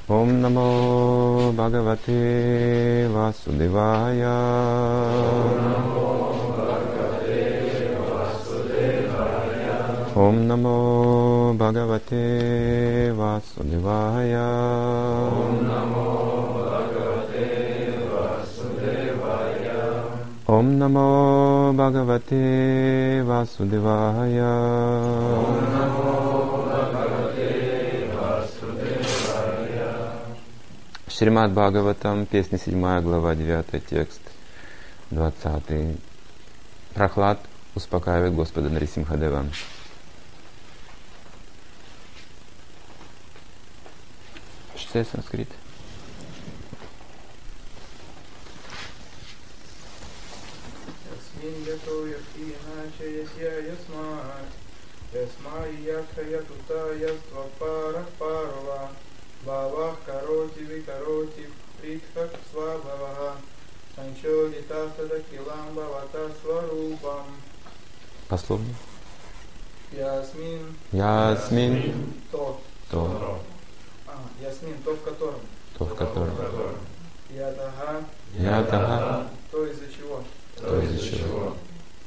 Om Namo Bhagavate Vasudevaya. Om Namo Bhagavate Vasudevaya. Om Namo Bhagavate Vasudevaya. Om Namo Bhagavate Vasudevaya. Om Namo Bhagavate Vasudevaya. Шримад Бхагаватам, песня 7, глава 9, текст 20. Прохлад успокаивает Господа Нарисимхадева. Что это санскрит? Пословно. Ясмин. То. Ясмин, то в котором. Ятаха. То из-за чего.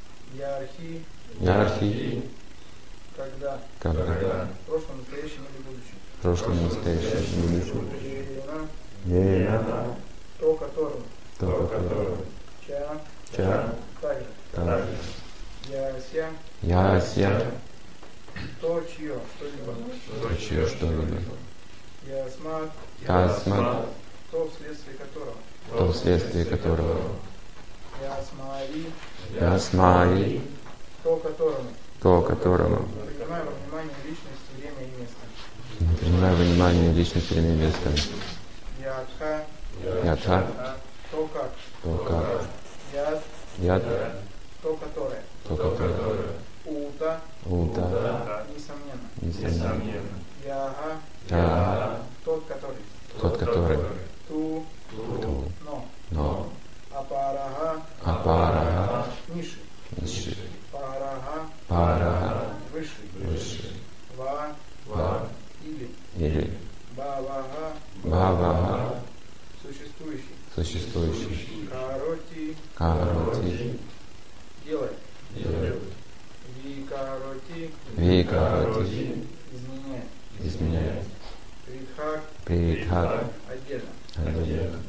Ярхи. Когда. В прошлом, настоящем или будущем. В прошлом, настоящем или будущем. Вена. То которого. Ча. Также. Яся. То, чье, что-либо. Ясмат. То, вследствие которого. Ясмаи. То, которому. Принимая во внимание личность, время и место. Принимая во внимание личность, время и место. Ятха. То как. Яд. То, которое. Ута. Несомненно. Яга. Тот, который. Ту. Но. Апарага. Низший. Парага. Высший. Ва. Или. Бавага. Существующий. Кароти. Делает. Викароти. Изменяет. Притхак. Отдельно.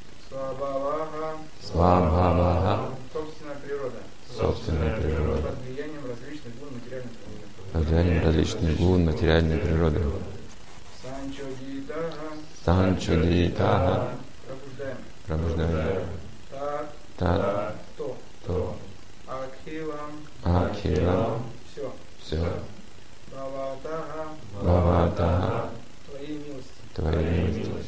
Свабхавага. Собственная природа. Под влиянием различных гун материальной природы. Санчодитага. Пробуждаем. Тат. То. Акхилам. Все. Бхаватага. Твоей милости.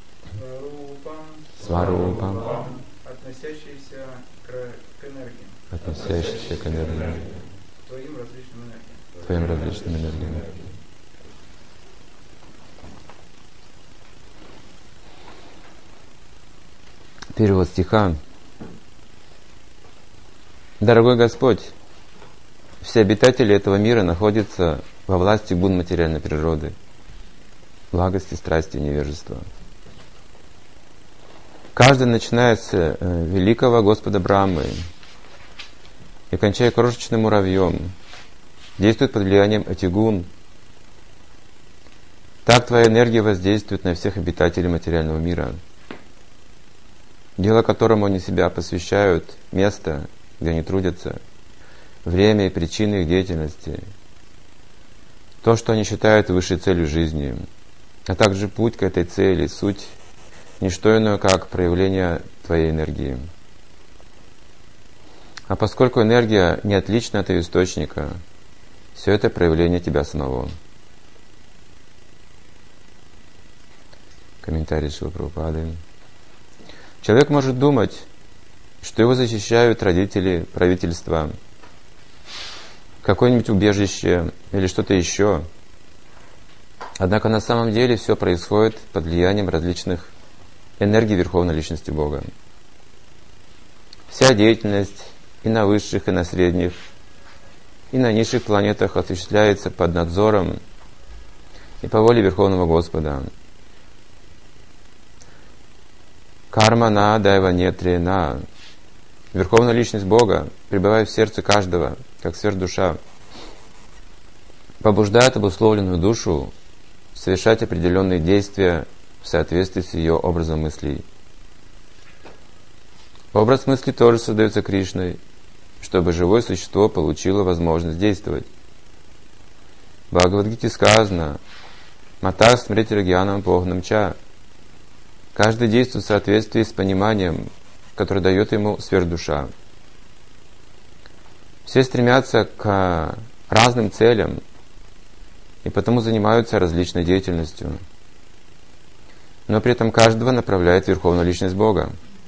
Сварупам. Относящиеся к энергии. Твоим различным энергиям. Перевод стиха. Дорогой Господь, все обитатели этого мира находятся во власти гун материальной природы, благости, страсти и невежества. Каждый, начиная с великого Господа Брамы и кончая крошечным муравьем, действует под влиянием этих гун. Так твоя энергия воздействует на всех обитателей материального мира, дело которому они себя посвящают, место, где они трудятся, время и причины их деятельности, то, что они считают высшей целью жизни, а также путь к этой цели, суть, не что иное, как проявление твоей энергии. А поскольку энергия не отлична от ее источника, все это проявление тебя самого. Комментарий Шрила Прабхупады. Человек может думать, что его защищают родители, правительство, какое-нибудь убежище или что-то еще. Однако на самом деле все происходит под влиянием различных энергий Верховной Личности Бога. Вся деятельность и на высших, и на средних, и на низших планетах осуществляется под надзором и по воле Верховного Господа. Кармана дайва нетрена. Верховная личность Бога, пребывая в сердце каждого, как сверхдуша, побуждает обусловленную душу совершать определенные действия в соответствии с ее образом мыслей. Образ мысли тоже создается Кришной, чтобы живое существо получило возможность действовать. В Бхагавад-гите сказано: «Матар смрити рагьянам погнам ча». Каждый действует в соответствии с пониманием, которое дает ему сверхдуша. Все стремятся к разным целям и потому занимаются различной деятельностью. Но при этом каждого направляет Верховная Личность Бога.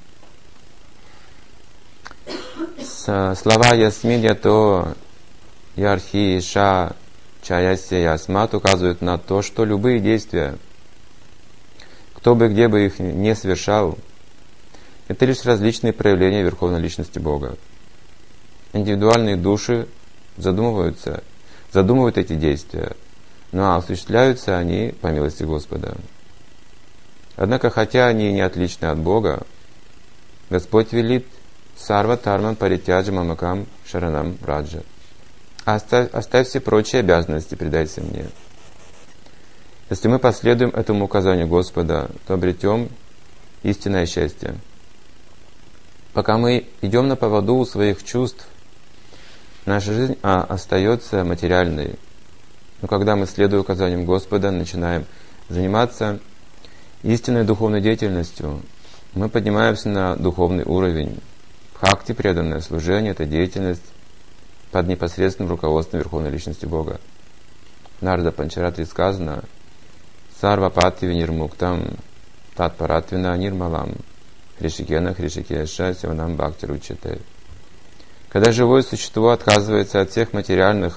Слова «ясмин ято», «ярхи», «ша», «чаяся», «ясмат» указывают на то, что любые действия, кто бы где бы их не совершал, это лишь различные проявления Верховной Личности Бога. Индивидуальные души задумывают эти действия, но осуществляются они по милости Господа. Однако, хотя они не отличны от Бога, Господь велит: «Сарва тарман паритяджа мамакам шаранам раджа». Оставь все прочие обязанности, предайся мне. Если мы последуем этому указанию Господа, то обретем истинное счастье. Пока мы идем на поводу у своих чувств, наша жизнь остается материальной. Но когда мы, следуя указаниям Господа, начинаем заниматься истинной духовной деятельностью, мы поднимаемся на духовный уровень. Бхакти, преданное служение, это деятельность под непосредственным руководством Верховной Личности Бога. В Нарада Панчаратри сказано: «Сарва патти винирмуктам татпаратвина нирмалам хришикена хришикеша севанам бхакти ручате». Когда живое существо отказывается от всех материальных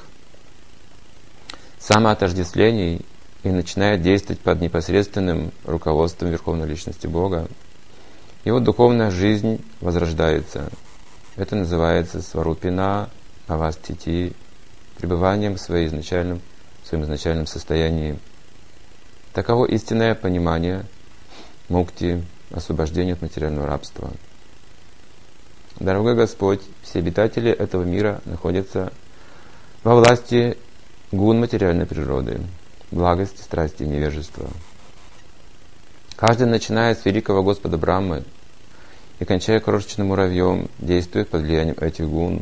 самоотождествлений и начинает действовать под непосредственным руководством Верховной Личности Бога, его духовная жизнь возрождается. Это называется сварупина авастити, пребыванием в своем изначальном состоянии. Таково истинное понимание мукти, освобождения от материального рабства. Дорогой Господь, все обитатели этого мира находятся во власти гун материальной природы, благости, страсти и невежества. Каждый, начиная с великого Господа Брахмы и кончая крошечным муравьем, действует под влиянием этих гун.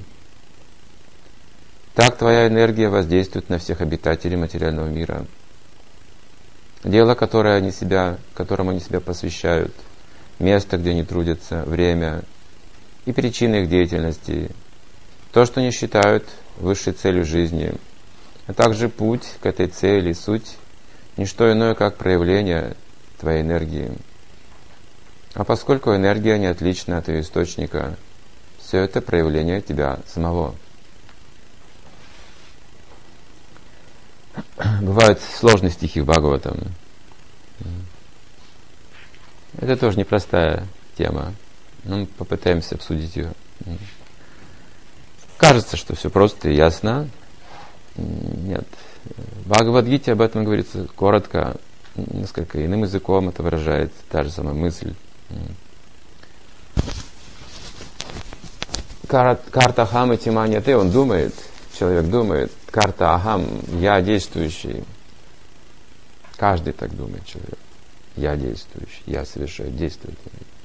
Так твоя энергия воздействует на всех обитателей материального мира. Дело, которому они себя посвящают, место, где они трудятся, время и причины их деятельности, то, что они считают высшей целью жизни, а также путь к этой цели, суть — ничто иное, как проявление твоей энергии. А поскольку энергия не отлична от ее источника, все это проявление тебя самого. Бывают сложные стихи в Бхагаватам. Это тоже непростая тема. Мы попытаемся обсудить ее. Кажется, что все просто и ясно. Нет. В Бхагавад-гите об этом говорится коротко, несколько иным языком это выражается, та же самая мысль. Карта ахам и тимания ты, он думает, человек думает, карта ахам, я действующий. Каждый так думает, человек. Я действующий, я совершаю действие.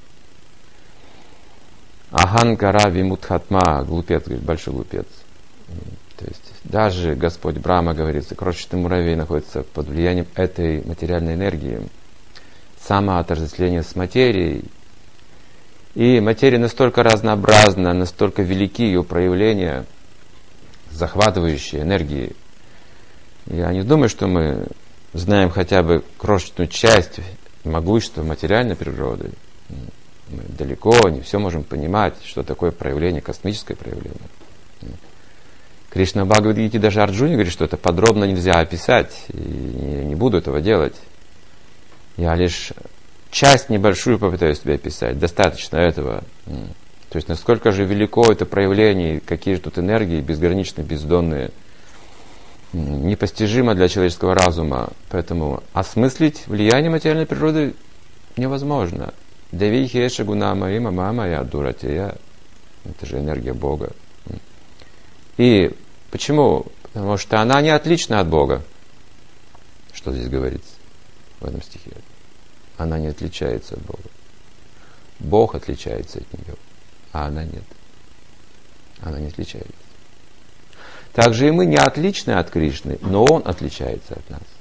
Аханкара вимутхатма, глупец, говорит, большой глупец. То есть даже Господь Брахма, говорится, крошечный муравей находится под влиянием этой материальной энергии, самоотождествление с материей. И материя настолько разнообразна, настолько велики ее проявления, захватывающие энергии. Я не думаю, что мы знаем хотя бы крошечную часть могущества материальной природы. Мы далеко не все можем понимать, что такое проявление, космическое проявление. Кришна в Бхагавад-гите даже Арджуне говорит, что это подробно нельзя описать, и не буду этого делать. Я лишь часть небольшую попытаюсь тебе описать, достаточно этого. То есть, насколько же велико это проявление, какие же тут энергии безграничные, бездонные, непостижимо для человеческого разума. Поэтому осмыслить влияние материальной природы невозможно. Деви хеша гунама има мама я дуратея. Это же энергия Бога. И почему? Потому что она не отлична от Бога. Что здесь говорится в этом стихе? Она не отличается от Бога. Бог отличается от нее, а она нет. Она не отличается. Также и мы не отличны от Кришны, но Он отличается от нас.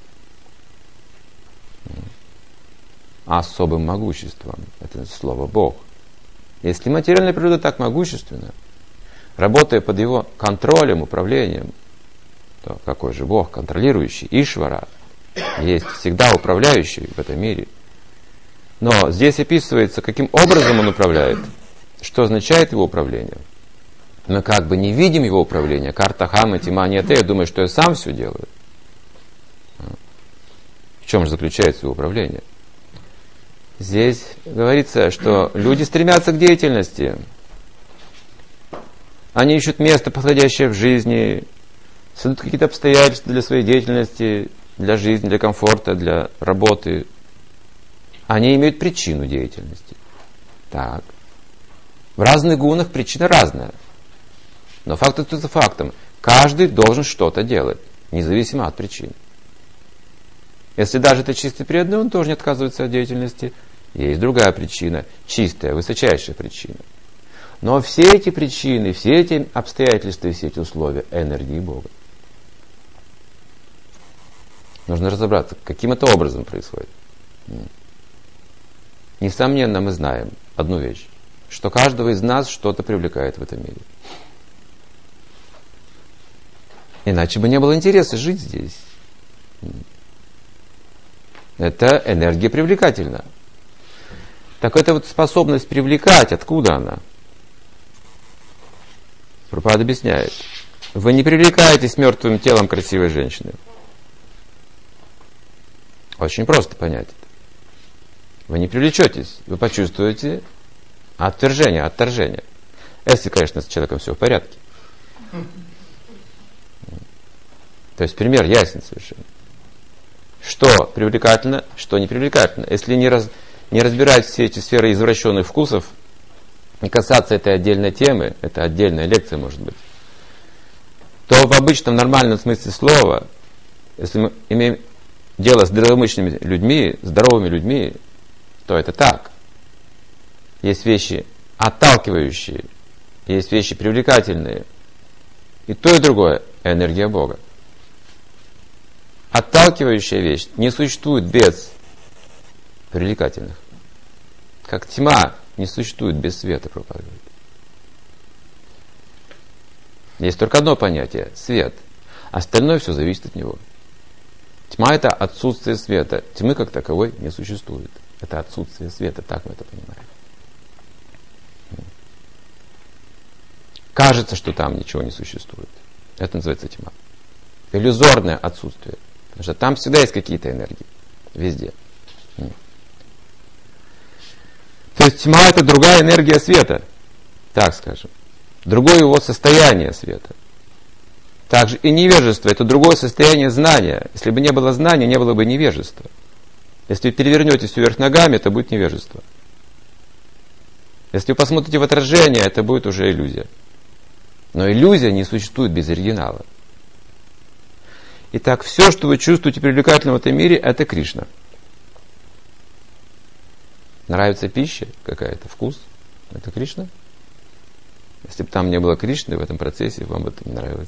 Особым могуществом. Это слово Бог. Если материальная природа так могущественна, работая под Его контролем, управлением, то какой же Бог, контролирующий, Ишвара, есть всегда управляющий в этом мире. Но здесь описывается, каким образом Он управляет, что означает Его управление. Мы как бы не видим Его управления. Карта Хама, Тимания, я думаю, что я сам все делаю. В чем же заключается Его управление? Здесь говорится, что люди стремятся к деятельности. Они ищут место, подходящее в жизни, создают какие-то обстоятельства для своей деятельности, для жизни, для комфорта, для работы. Они имеют причину деятельности. Так. В разных гунах причина разная. Но факт остается фактом. Каждый должен что-то делать, независимо от причин. Если даже это чистый преданный, он тоже не отказывается от деятельности. Есть другая причина, чистая, высочайшая причина. Но все эти причины, все эти обстоятельства и все эти условия – энергии Бога. Нужно разобраться, каким это образом происходит. Несомненно, мы знаем одну вещь, что каждого из нас что-то привлекает в этом мире. Иначе бы не было интереса жить здесь. Это энергия привлекательна. Так эта вот способность привлекать, откуда она? Прабхупада объясняет. Вы не привлекаетесь мертвым телом красивой женщины. Очень просто понять это. Вы не привлечетесь, вы почувствуете отторжение. Если, конечно, с человеком все в порядке. То есть пример ясен совершенно. Что привлекательно, что не привлекательно. Если не разбирать все эти сферы извращенных вкусов, не касаться этой отдельной темы, это отдельная лекция может быть, то в обычном нормальном смысле слова, если мы имеем дело с здравомыслящими людьми, здоровыми людьми, то это так. Есть вещи отталкивающие, есть вещи привлекательные. И то, и другое – энергия Бога. Отталкивающая вещь не существует без привлекательных. Как тьма не существует без света, проповедует. Есть только одно понятие – свет. Остальное все зависит от него. Тьма – это отсутствие света. Тьмы как таковой не существует. Это отсутствие света, так мы это понимаем. Кажется, что там ничего не существует. Это называется тьма. Иллюзорное отсутствие. Потому что там всегда есть какие-то энергии. Везде. То есть тьма – это другая энергия света. Так скажем. Другое его состояние света. Также и невежество – это другое состояние знания. Если бы не было знания, не было бы невежества. Если вы перевернете все вверх ногами, это будет невежество. Если вы посмотрите в отражение, это будет уже иллюзия. Но иллюзия не существует без оригинала. Итак, все, что вы чувствуете привлекательно в этом мире, это Кришна. Нравится пища какая-то, вкус, это Кришна. Если бы там не было Кришны в этом процессе, вам бы это не нравилось.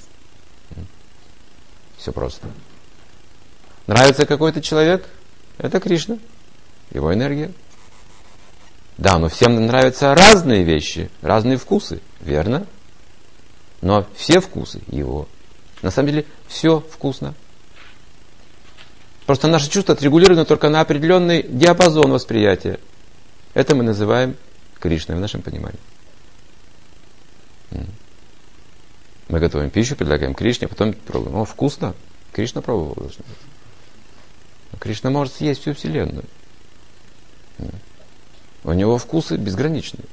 Все просто. Нравится какой-то человек, это Кришна, его энергия. Да, но всем нравятся разные вещи, разные вкусы, верно? Но все вкусы его. На самом деле, все вкусно. Просто наше чувство отрегулировано только на определенный диапазон восприятия. Это мы называем Кришной в нашем понимании. Мы готовим пищу, предлагаем Кришне, потом пробуем. О, вкусно. Кришна пробовал. Должен быть. Кришна может съесть всю Вселенную. У него вкусы безграничные.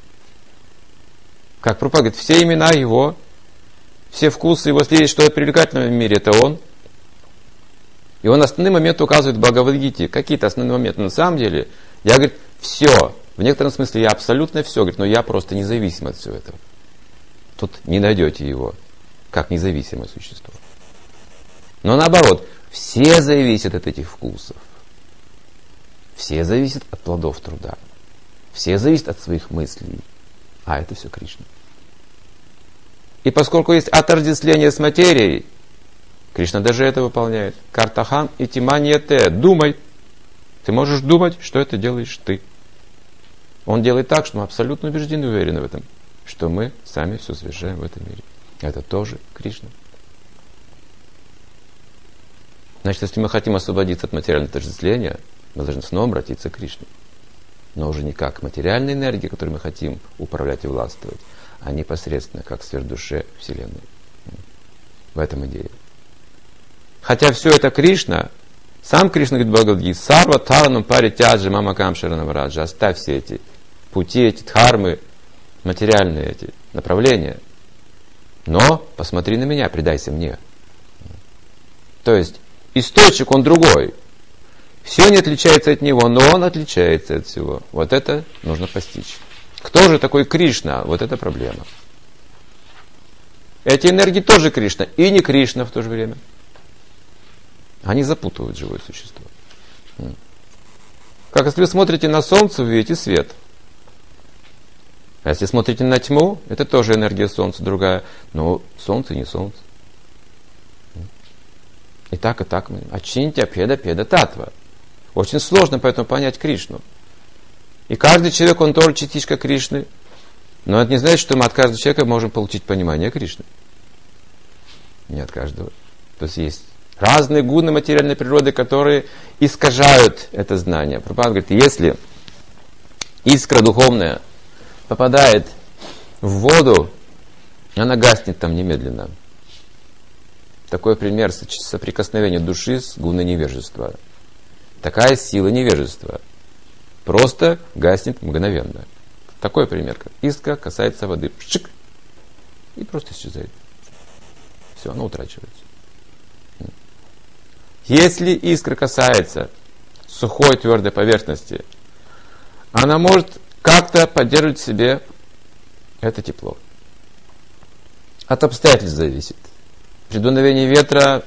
Как Прабхупада говорит, все имена его, все вкусы его, если есть что-то привлекательное в мире, это он. И он основные моменты указывает в Бхагавад-гите. Какие-то основные моменты. На самом деле, я говорю, все, В некотором смысле я абсолютно все, говорит, но я просто независим от всего этого. Тут не найдете его как независимое существо. Но наоборот, все зависят от этих вкусов. Все зависят от плодов труда. Все зависят от своих мыслей. А это все Кришна. И поскольку есть отождествление с материей, Кришна даже это выполняет. Картахан и тиманьяте. Думай. Ты можешь думать, что это делаешь ты. Он делает так, что мы абсолютно убеждены и уверены в этом, что мы сами все совершаем в этом мире. Это тоже Кришна. Значит, если мы хотим освободиться от материального отождествления, мы должны снова обратиться к Кришне. Но уже не как материальной энергии, которой мы хотим управлять и властвовать, а непосредственно как сверхдуше Вселенной. В этом идея. Хотя все это Кришна, сам Кришна говорит Бхагавад-гите, сарва таранам паритяджи мамакам шаранамраджа, оставь все эти пути, эти дхармы, материальные эти направления. Но посмотри на меня, предайся мне. То есть источник он другой. Все не отличается от него, но он отличается от всего. Вот это нужно постичь. Кто же такой Кришна? Вот это проблема. Эти энергии тоже Кришна, и не Кришна в то же время. Они запутывают живое существо. Как если вы смотрите на солнце, вы видите свет. А если смотрите на тьму, это тоже энергия солнца другая. Но солнце не солнце. И так. Ачинтя педа татва. Очень сложно поэтому понять Кришну. И каждый человек, он тоже частичка Кришны. Но это не значит, что мы от каждого человека можем получить понимание Кришны. Не от каждого. То есть есть разные гуны материальной природы, которые искажают это знание. Прабхупада говорит, если искра духовная попадает в воду, она гаснет там немедленно. Такой пример соприкосновения души с гуной невежества. Такая сила невежества просто гаснет мгновенно. Такой пример, как искра касается воды. Пшик! И просто исчезает. Все, она утрачивается. Если искра касается сухой твердой поверхности, она может как-то поддерживать в себе это тепло. От обстоятельств зависит. При дуновении ветра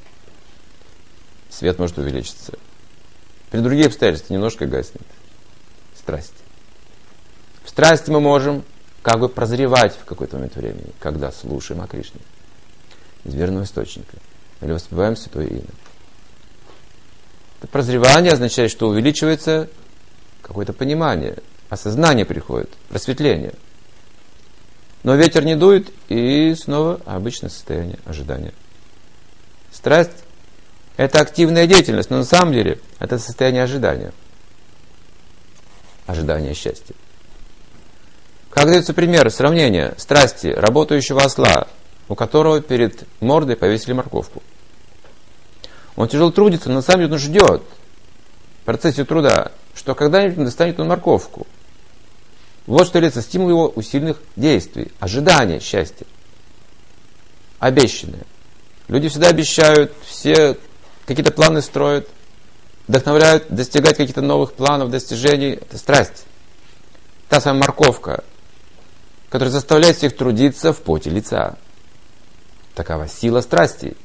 свет может увеличиться. При других обстоятельствах немножко гаснет. Страсть. В страсти мы можем как бы прозревать в какой-то момент времени, когда слушаем о Кришне из верного источника или воспеваем Святое Имя. Это прозревание означает, что увеличивается какое-то понимание, осознание приходит, просветление. Но ветер не дует, и снова обычное состояние ожидания. Страсть – это активная деятельность, но на самом деле это состояние ожидания. Ожидание счастья. Как дается пример, сравнение страсти работающего осла, у которого перед мордой повесили морковку. Он тяжело трудится, но на самом деле он ждет в процессе труда, что когда-нибудь достанет он морковку. Вот что является стимул его усиленных действий, ожидания счастья. Обещанное. Люди всегда обещают, все какие-то планы строят, вдохновляют достигать каких-то новых планов, достижений. Это страсть. Та самая морковка, которая заставляет всех трудиться в поте лица. Такова сила страсти.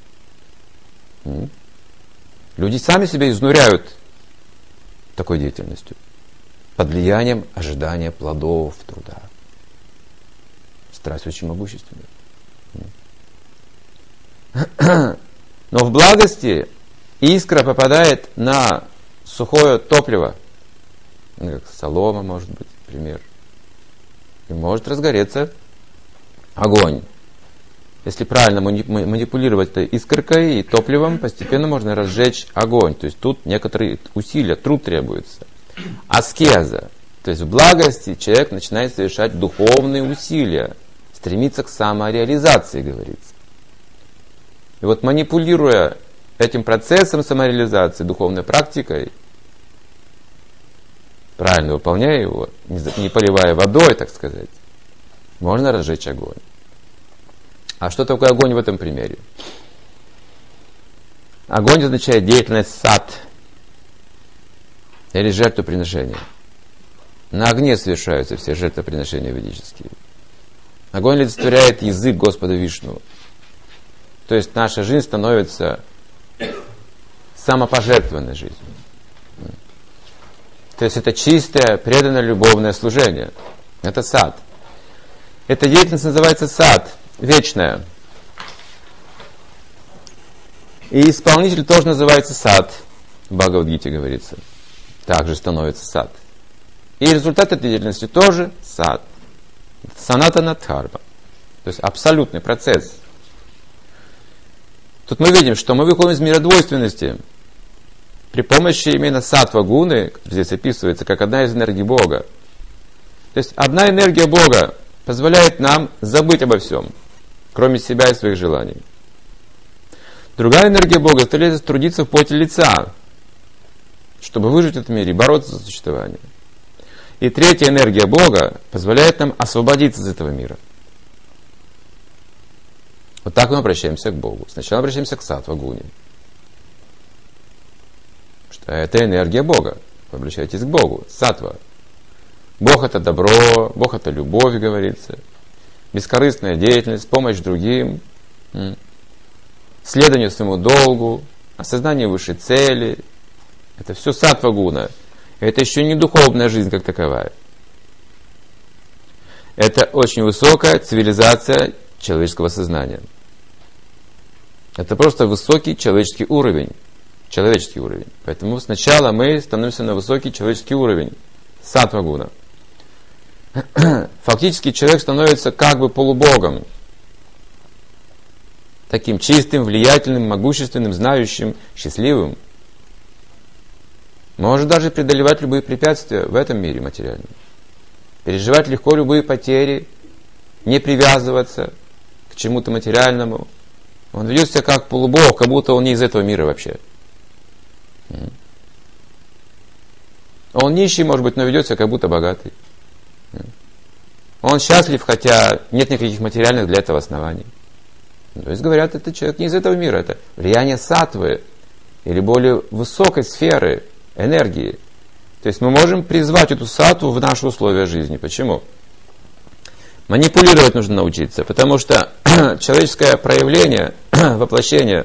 Люди сами себя изнуряют такой деятельностью. Под влиянием ожидания плодов труда. Страсть очень могущественная. Но в благости искра попадает на сухое топливо, как солома, может быть, пример. И может разгореться огонь. Если правильно манипулировать этой искоркой и топливом, постепенно можно разжечь огонь. То есть тут некоторые усилия, труд требуется. Аскеза. То есть в благости человек начинает совершать духовные усилия, стремится к самореализации, говорится. И вот манипулируя этим процессом самореализации, духовной практикой, правильно выполняя его, не поливая водой, так сказать, можно разжечь огонь. А что такое огонь в этом примере? Огонь означает деятельность сад или жертвоприношение. На огне совершаются все жертвоприношения ведические. Огонь олицетворяет язык Господа Вишну. То есть наша жизнь становится самопожертвованной жизнью. То есть это чистое, преданное, любовное служение. Это сад. Эта деятельность называется сад, вечная. И исполнитель тоже называется сад. В Бхагавад-гите говорится. Также становится сад. И результат этой деятельности тоже сад. Санатана дхарма. То есть абсолютный процесс. Тут мы видим, что мы выходим из мира двойственности при помощи именно саттва гуны, который здесь описывается как одна из энергий Бога. То есть одна энергия Бога позволяет нам забыть обо всем, кроме себя и своих желаний. Другая энергия Бога заставляет трудиться в поте лица, чтобы выжить в этом мире и бороться за существование. И третья энергия Бога позволяет нам освободиться из этого мира. Вот так мы обращаемся к Богу. Сначала обращаемся к саттва-гуне. Что это энергия Бога. Вы обращаетесь к Богу. Саттва. Бог это добро, Бог это любовь, говорится. Бескорыстная деятельность, помощь другим, следование своему долгу, осознание высшей цели. Это все саттва-гуна. Это еще не духовная жизнь как таковая. Это очень высокая цивилизация человеческого сознания. Это просто высокий человеческий уровень. Человеческий уровень. Поэтому сначала мы становимся на высокий человеческий уровень. Саттва-гуна. Фактически человек становится как бы полубогом. Таким чистым, влиятельным, могущественным, знающим, счастливым. Может даже преодолевать любые препятствия в этом мире материальном. Переживать легко любые потери, не привязываться к чему-то материальному. Он ведет себя как полубог, как будто он не из этого мира вообще. Он нищий, может быть, но ведет себя как будто богатый. Он счастлив, хотя нет никаких материальных для этого оснований. То есть, говорят, это человек не из этого мира. Это влияние саттвы или более высокой сферы энергии. То есть мы можем призвать эту саттву в наши условия жизни. Почему? Манипулировать нужно научиться, потому что человеческое проявление, воплощение,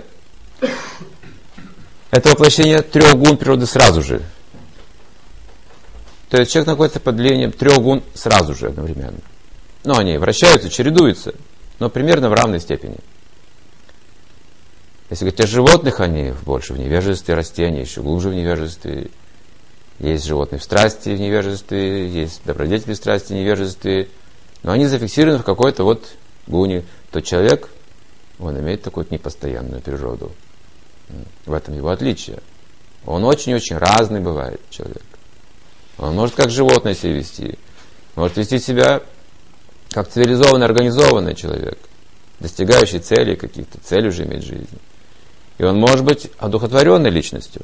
это воплощение трех гун природы сразу же. То есть человек находится под влиянием трех гун сразу же одновременно. Но они вращаются, чередуются, но примерно в равной степени. Если говорить о животных, они больше в невежестве, растения еще глубже в невежестве. Есть животные в страсти, в невежестве, есть добродетели в страсти, в невежестве. Но они зафиксированы в какой-то вот гуне. То человек, он имеет такую непостоянную природу. В этом его отличие. Он очень-очень разный бывает, человек. Он может как животное себя вести. Может вести себя как цивилизованный, организованный человек, достигающий целей каких-то, цель уже иметь в жизни. И он может быть одухотворенной личностью.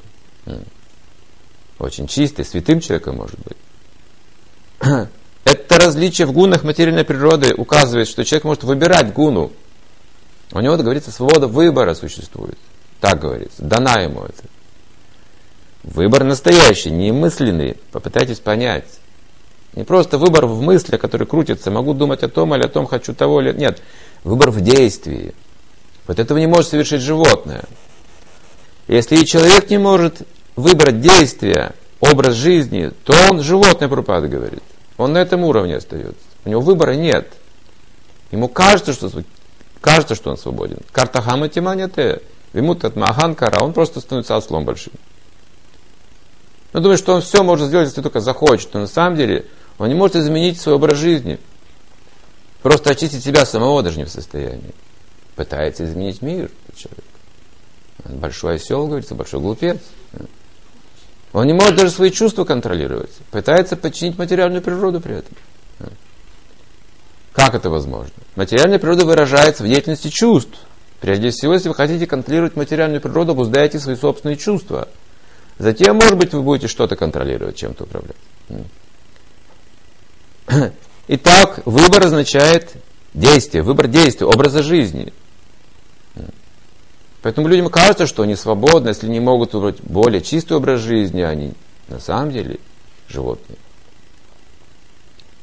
Очень чистый, святым человеком может быть. Это различие в гунах материальной природы указывает, что человек может выбирать гуну. У него, говорится, свобода выбора существует. Так говорится. Дана ему это. Выбор настоящий, не мысленный. Попытайтесь понять. Не просто выбор в мыслях, которые крутятся. Могу думать о том или о том, хочу того или... Нет. Выбор в действии. Вот этого не может совершить животное. Если человек не может выбрать действие, образ жизни, то он животное, Прабхупада говорит. Он на этом уровне остается. У него выбора нет. Ему кажется, что он свободен. Картахама тиманяте. Вимутатма аханкара. Он просто становится ослом большим. Он думает, что он все может сделать, если только захочет. Но на самом деле он не может изменить свой образ жизни. Просто очистить себя самого даже не в состоянии. Пытается изменить мир человек. Большой осел, говорится, большой глупец. Он не может даже свои чувства контролировать. Пытается подчинить материальную природу при этом. Как это возможно? Материальная природа выражается в деятельности чувств. Прежде всего, если вы хотите контролировать материальную природу, обуздаете свои собственные чувства. Затем, может быть, вы будете что-то контролировать, чем-то управлять. Итак, выбор означает действие, выбор действия, образа жизни. Поэтому людям кажется, что они свободны, если не могут выбрать более чистый образ жизни, они на самом деле животные.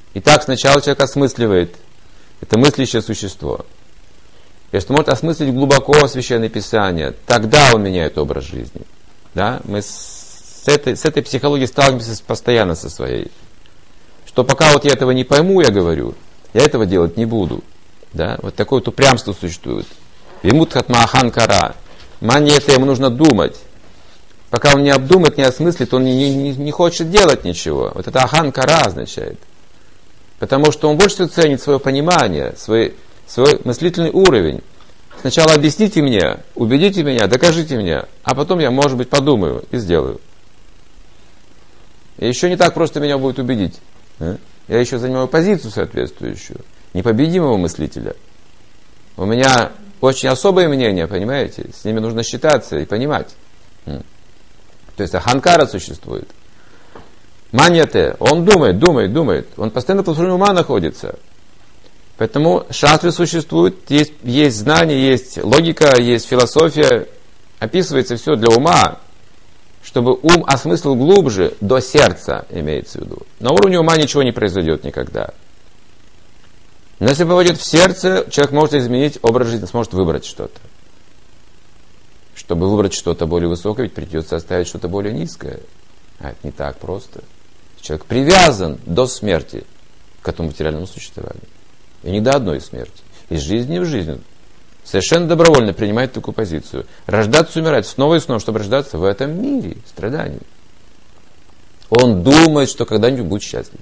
Итак, сначала человек осмысливает это мыслящее существо. Если может осмыслить глубоко Священное Писание, тогда он меняет образ жизни. Да? Мы с этой психологией сталкиваемся постоянно со своей. Что пока вот я этого не пойму, я говорю, я этого делать не буду. Да? Вот такое вот упрямство существует. Вимутхатма аханкара. Мания это ему нужно думать. Пока он не обдумает, не осмыслит, он не хочет делать ничего. Вот это аханкара означает. Потому что он больше всего ценит свое понимание, свой мыслительный уровень. Сначала объясните мне, убедите меня, докажите мне, а потом я, может быть, подумаю и сделаю. И еще не так просто меня будет убедить. Я еще занимаю позицию соответствующую, непобедимого мыслителя. У меня очень особое мнение, понимаете? С ними нужно считаться и понимать. То есть аханкара существует. Маньяте, он думает. Он постоянно под уровнем ума находится. Поэтому шастры существуют, есть знания, есть логика, есть философия. Описывается все для ума, чтобы ум осмыслил глубже, до сердца, имеется в виду. На уровне ума ничего не произойдет никогда. Но если попадет в сердце, человек может изменить образ жизни, сможет выбрать что-то. Чтобы выбрать что-то более высокое, ведь придется оставить что-то более низкое. А это не так просто. Человек привязан до смерти к этому материальному существованию. И не до одной смерти. Из жизни в жизнь. Совершенно добровольно принимает такую позицию. Рождаться, умирать снова и снова, чтобы рождаться в этом мире страданий. Он думает, что когда-нибудь будет счастлив.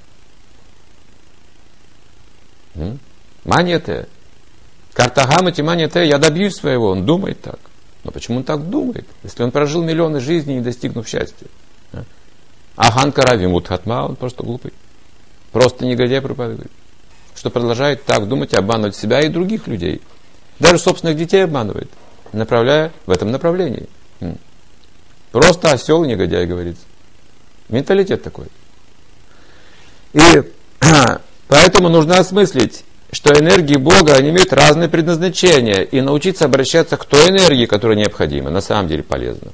Маньяте. Картахамати маньяте, я добьюсь своего. Он думает так. Но почему он так думает? Если он прожил миллионы жизней, не достигнув счастья. Аханкара вимутхатма, он просто глупый. Просто негодяй проповедует. Что продолжает так думать и обманывать себя и других людей. Даже собственных детей обманывает, направляя в этом направлении. Просто осел и негодяй, говорится. Менталитет такой. И поэтому нужно осмыслить, что энергии Бога, они имеют разные предназначения, и научиться обращаться к той энергии, которая необходима, на самом деле полезна.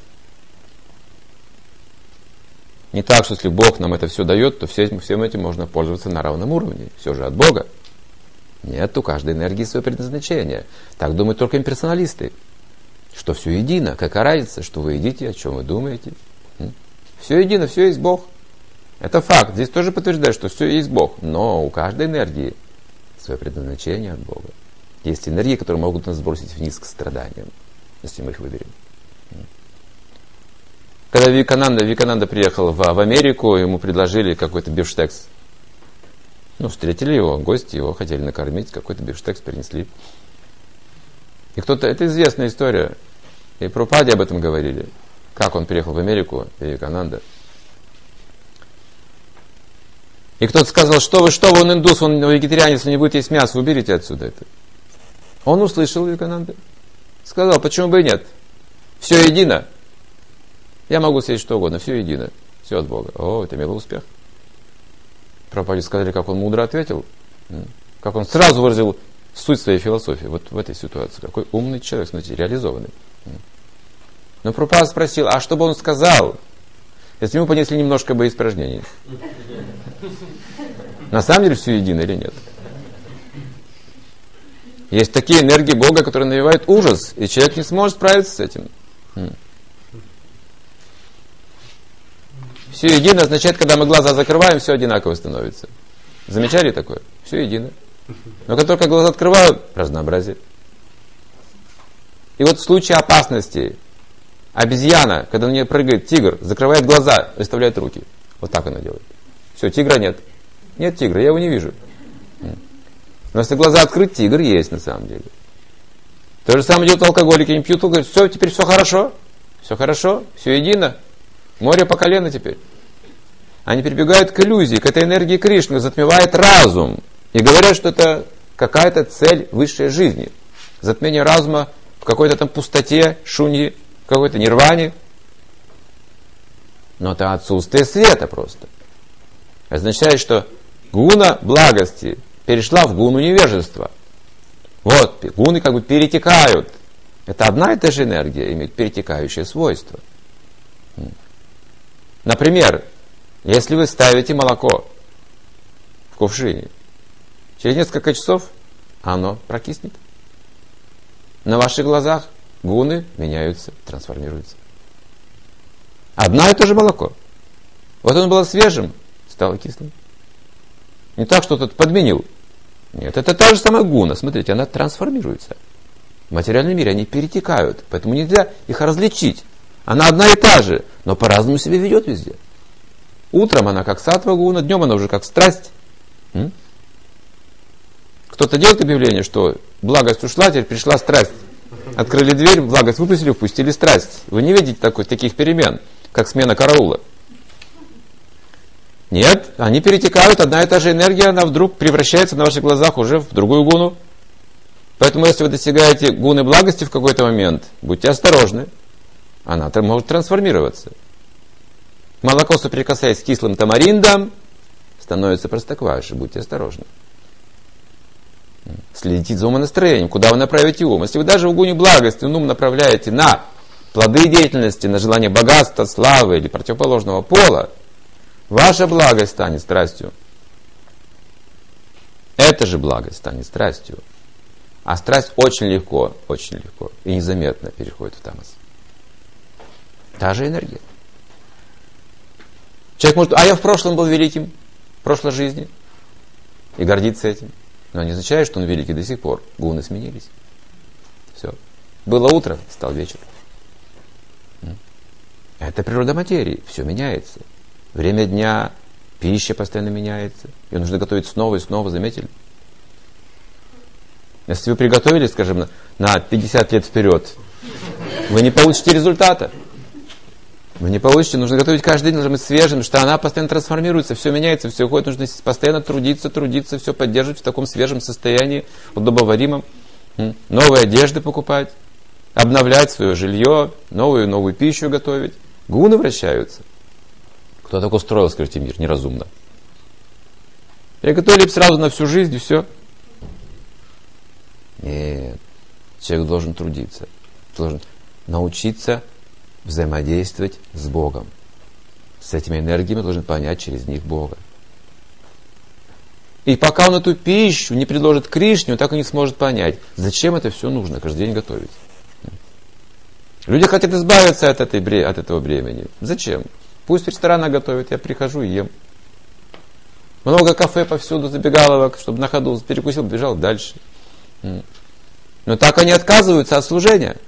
Не так, что если Бог нам это все дает, то всем этим можно пользоваться на равном уровне. Все же от Бога. Нет, у каждой энергии свое предназначение. Так думают только имперсоналисты. Что все едино. Какая разница, что вы едите, о чем вы думаете. Все едино, все есть Бог. Это факт. Здесь тоже подтверждает, что все есть Бог. Но у каждой энергии свое предназначение от Бога. Есть энергии, которые могут нас сбросить вниз к страданиям, если мы их выберем. Когда Викананда приехал в Америку, ему предложили какой-то бифштекс. Встретили его, гости его хотели накормить, какой-то бифштекс принесли. И это известная история. И Прабхупаде об этом говорили. Как он приехал в Америку, Викананда. И кто-то сказал, что вы, он индус, он вегетарианец, он не будет есть мясо, уберите отсюда это. Он услышал Викананда. Сказал, почему бы и нет? Все едино. Я могу съесть что угодно, все едино. Все от Бога. Это имело успех. Прабхупаде сказали, как он мудро ответил. Как он сразу выразил суть своей философии. Вот в этой ситуации. Какой умный человек, смотрите, реализованный. Но Прабхупада спросил, а что бы он сказал, если ему понесли немножко боеспражнений? На самом деле все едино или нет? Есть такие энергии Бога, которые навевают ужас, и человек не сможет справиться с этим. Все едино означает, когда мы глаза закрываем, все одинаково становится. Замечали такое? Все едино. Но как только глаза открываю, разнообразие. И вот в случае опасности обезьяна, когда на нее прыгает тигр, закрывает глаза, выставляет руки. Вот так она делает. Все, тигра нет. Нет тигра, я его не вижу. Но если глаза открыть, тигр есть на самом деле. То же самое делают алкоголики, они пьют, говорят, все, теперь все хорошо, все едино. Море по колено теперь. Они прибегают к иллюзии, к этой энергии Кришны, затмевает разум. И говорят, что это какая-то цель высшей жизни. Затмение разума в какой-то там пустоте, шуньи, в какой-то нирване. Но это отсутствие света просто. Это означает, что гуна благости перешла в гуну невежества. Вот, гуны как бы перетекают. Это одна и та же энергия имеет перетекающее свойство. Например, если вы ставите молоко в кувшине. Через несколько часов оно прокиснет. На ваших глазах гуны меняются, трансформируются. Одно и то же молоко. Вот оно было свежим, стало кислым. Не так, что тот подменил. Нет, это та же самая гуна. Смотрите, она трансформируется. В материальном мире они перетекают, поэтому нельзя их различить. Она одна и та же, но по-разному себя ведет везде. Утром она как саттва гуна, днем она уже как страсть. Кто-то делает объявление, что благость ушла, теперь пришла страсть. Открыли дверь, благость выпустили, впустили страсть. Вы не видите таких перемен, как смена караула. Нет, они перетекают, одна и та же энергия, она вдруг превращается на ваших глазах уже в другую гуну. Поэтому, если вы достигаете гуны благости в какой-то момент, будьте осторожны. Она может трансформироваться. Молоко, соприкасаясь с кислым тамариндом, становится простоквашей. Будьте осторожны. Следите за умонастроением, куда вы направите ум. Если вы даже в гуне благости ум направляете на плоды деятельности, на желание богатства, славы или противоположного пола, ваша благость станет страстью. Эта же благость станет страстью. А страсть очень легко и незаметно переходит в тамас. Та же энергия. Человек может, я в прошлом был великим, в прошлой жизни, и гордится этим. Но не означает, что он великий до сих пор. Гуны сменились. Все. Было утро, стал вечер. Это природа материи. Все меняется. Время дня, пища постоянно меняется. Ее нужно готовить снова и снова, заметили? Если вы приготовили, скажем, на 50 лет вперед, вы не получите результата. Вы не получите, нужно готовить каждый день, должен быть свежим, потому что она постоянно трансформируется, все меняется, все уходит, нужно постоянно трудиться, все поддерживать в таком свежем состоянии, удобоваримом. Новые одежды покупать, обновлять свое жилье, новую пищу готовить. Гуны вращаются. Кто так устроил, скажите, мир? Неразумно. Приготовили сразу на всю жизнь и все. Нет. Человек должен трудиться. Должен научиться взаимодействовать с Богом. С этими энергиями должен понять через них Бога. И пока он эту пищу не предложит Кришне, он так и не сможет понять, зачем это все нужно каждый день готовить. Люди хотят избавиться от этого бремени. Зачем? Пусть в ресторанах готовят, я прихожу и ем. Много кафе повсюду, забегаловок, чтобы на ходу перекусил, бежал дальше. Но так они отказываются от служения.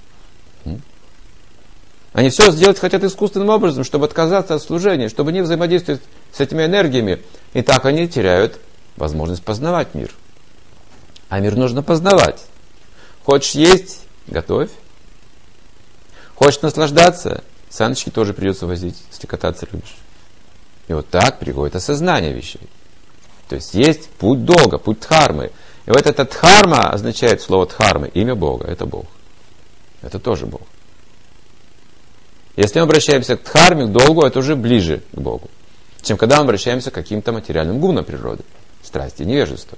Они все сделать хотят искусственным образом, чтобы отказаться от служения, чтобы не взаимодействовать с этими энергиями. И так они теряют возможность познавать мир. А мир нужно познавать. Хочешь есть – готовь. Хочешь наслаждаться – саночки тоже придется возить, если кататься любишь. И вот так приходит осознание вещей. То есть есть путь долга, путь дхармы. И вот эта дхарма означает слово дхармы, имя Бога, это Бог. Это тоже Бог. Если мы обращаемся к дхарме, к долгу, это уже ближе к Богу, чем когда мы обращаемся к каким-то материальным гунам природы, страсти, невежества.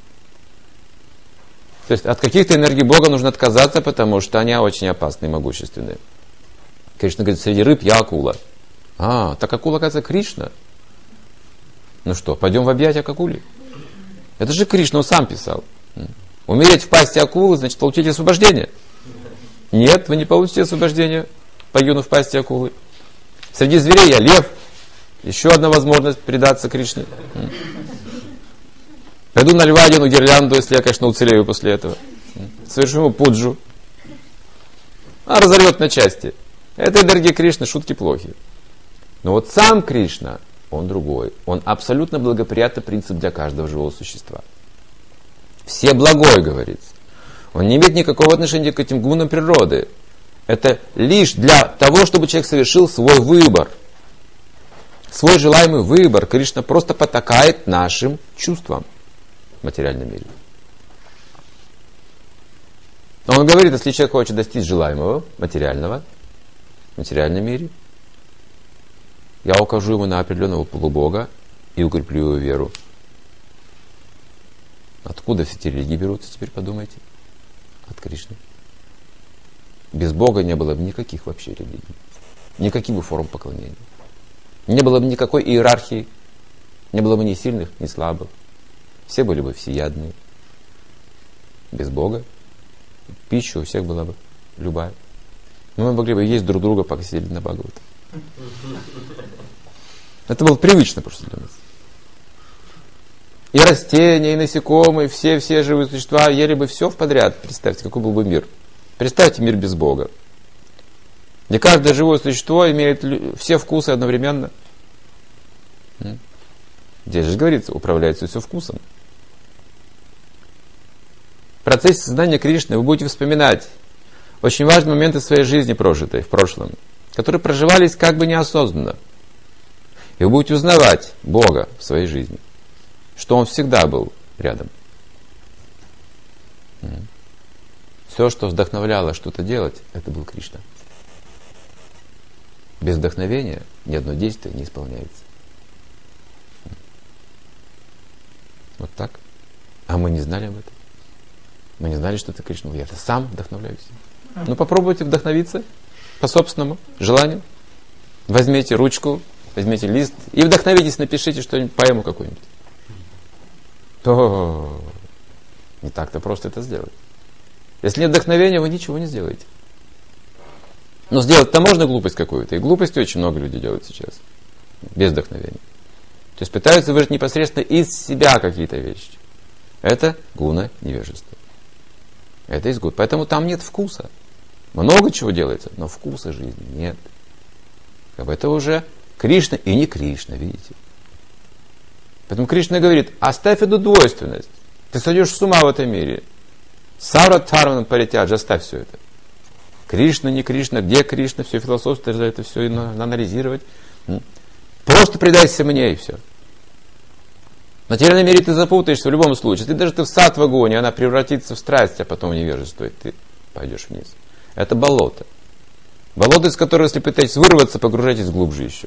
То есть от каких-то энергий Бога нужно отказаться, потому что они очень опасны и могущественные. Кришна говорит, среди рыб я акула. Так акула, оказывается, Кришна. Ну что, пойдем в объятия к акуле? Это же Кришна, он сам писал. Умереть в пасти акулы, значит, получить освобождение. Нет, вы не получите освобождение, погибнув в пасти акулы. Среди зверей я лев. Еще одна возможность предаться Кришне. Пойду на льва одену гирлянду, если я, конечно, уцелею после этого. Совершу ему пуджу. Разорвет на части. Это энергия Кришны, шутки плохи. Но вот сам Кришна, он другой. Он абсолютно благоприятный принцип для каждого живого существа. Все благое, говорится. Он не имеет никакого отношения к этим гунам природы. Это лишь для того, чтобы человек совершил свой выбор. Свой желаемый выбор. Кришна просто потакает нашим чувствам в материальном мире. Он говорит, если человек хочет достичь желаемого, материального, в материальном мире, я укажу ему на определенного полубога и укреплю его веру. Откуда все эти религии берутся, теперь подумайте? От Кришны. Без Бога не было бы никаких вообще религий. Никаких бы форм поклонения. Не было бы никакой иерархии. Не было бы ни сильных, ни слабых. все были бы всеядные, без Бога. Пища у всех была бы любая. Но мы могли бы есть друг друга, пока сидели на Бхагавата. Это было привычно просто для нас. И растения, и насекомые, все живые существа ели бы все в подряд. Представьте, какой был бы мир. Представьте мир без Бога, где каждое живое существо имеет все вкусы одновременно. Здесь же говорится, управляется все вкусом. В процессе сознания Кришны вы будете вспоминать очень важные моменты своей жизни, прожитые в прошлом, которые проживались как бы неосознанно. И вы будете узнавать Бога в своей жизни, что Он всегда был рядом. Все, что вдохновляло что-то делать, это был Кришна. Без вдохновения ни одно действие не исполняется. Вот так. А мы не знали об этом. Мы не знали, что это Кришна. Я-то сам вдохновляюсь. Ну попробуйте вдохновиться по собственному желанию. Возьмите ручку, возьмите лист и вдохновитесь, напишите что-нибудь, поэму какую-нибудь. То не так-то просто это сделать. Если нет вдохновения, вы ничего не сделаете. Но сделать-то можно глупость какую-то. И глупости очень много людей делают сейчас. Без вдохновения. То есть пытаются выжать непосредственно из себя какие-то вещи. Это гуна невежества. Это из гуна. Поэтому там нет вкуса. Много чего делается, но вкуса жизни нет. Это уже Кришна и не Кришна, видите. Поэтому Кришна говорит, оставь эту двойственность. Ты сойдешь с ума в этом мире. Сара Тарванан Паритяджа, оставь все это. Кришна, не Кришна, где Кришна, все философство, это все анализировать. Просто предайся мне и все. В материальном мире ты запутаешься в любом случае. Если даже ты в саттва-гуне, она превратится в страсть, а потом в невежество, и ты пойдешь вниз. Это болото. Болото, из которого, если пытаетесь вырваться, погружайтесь глубже еще.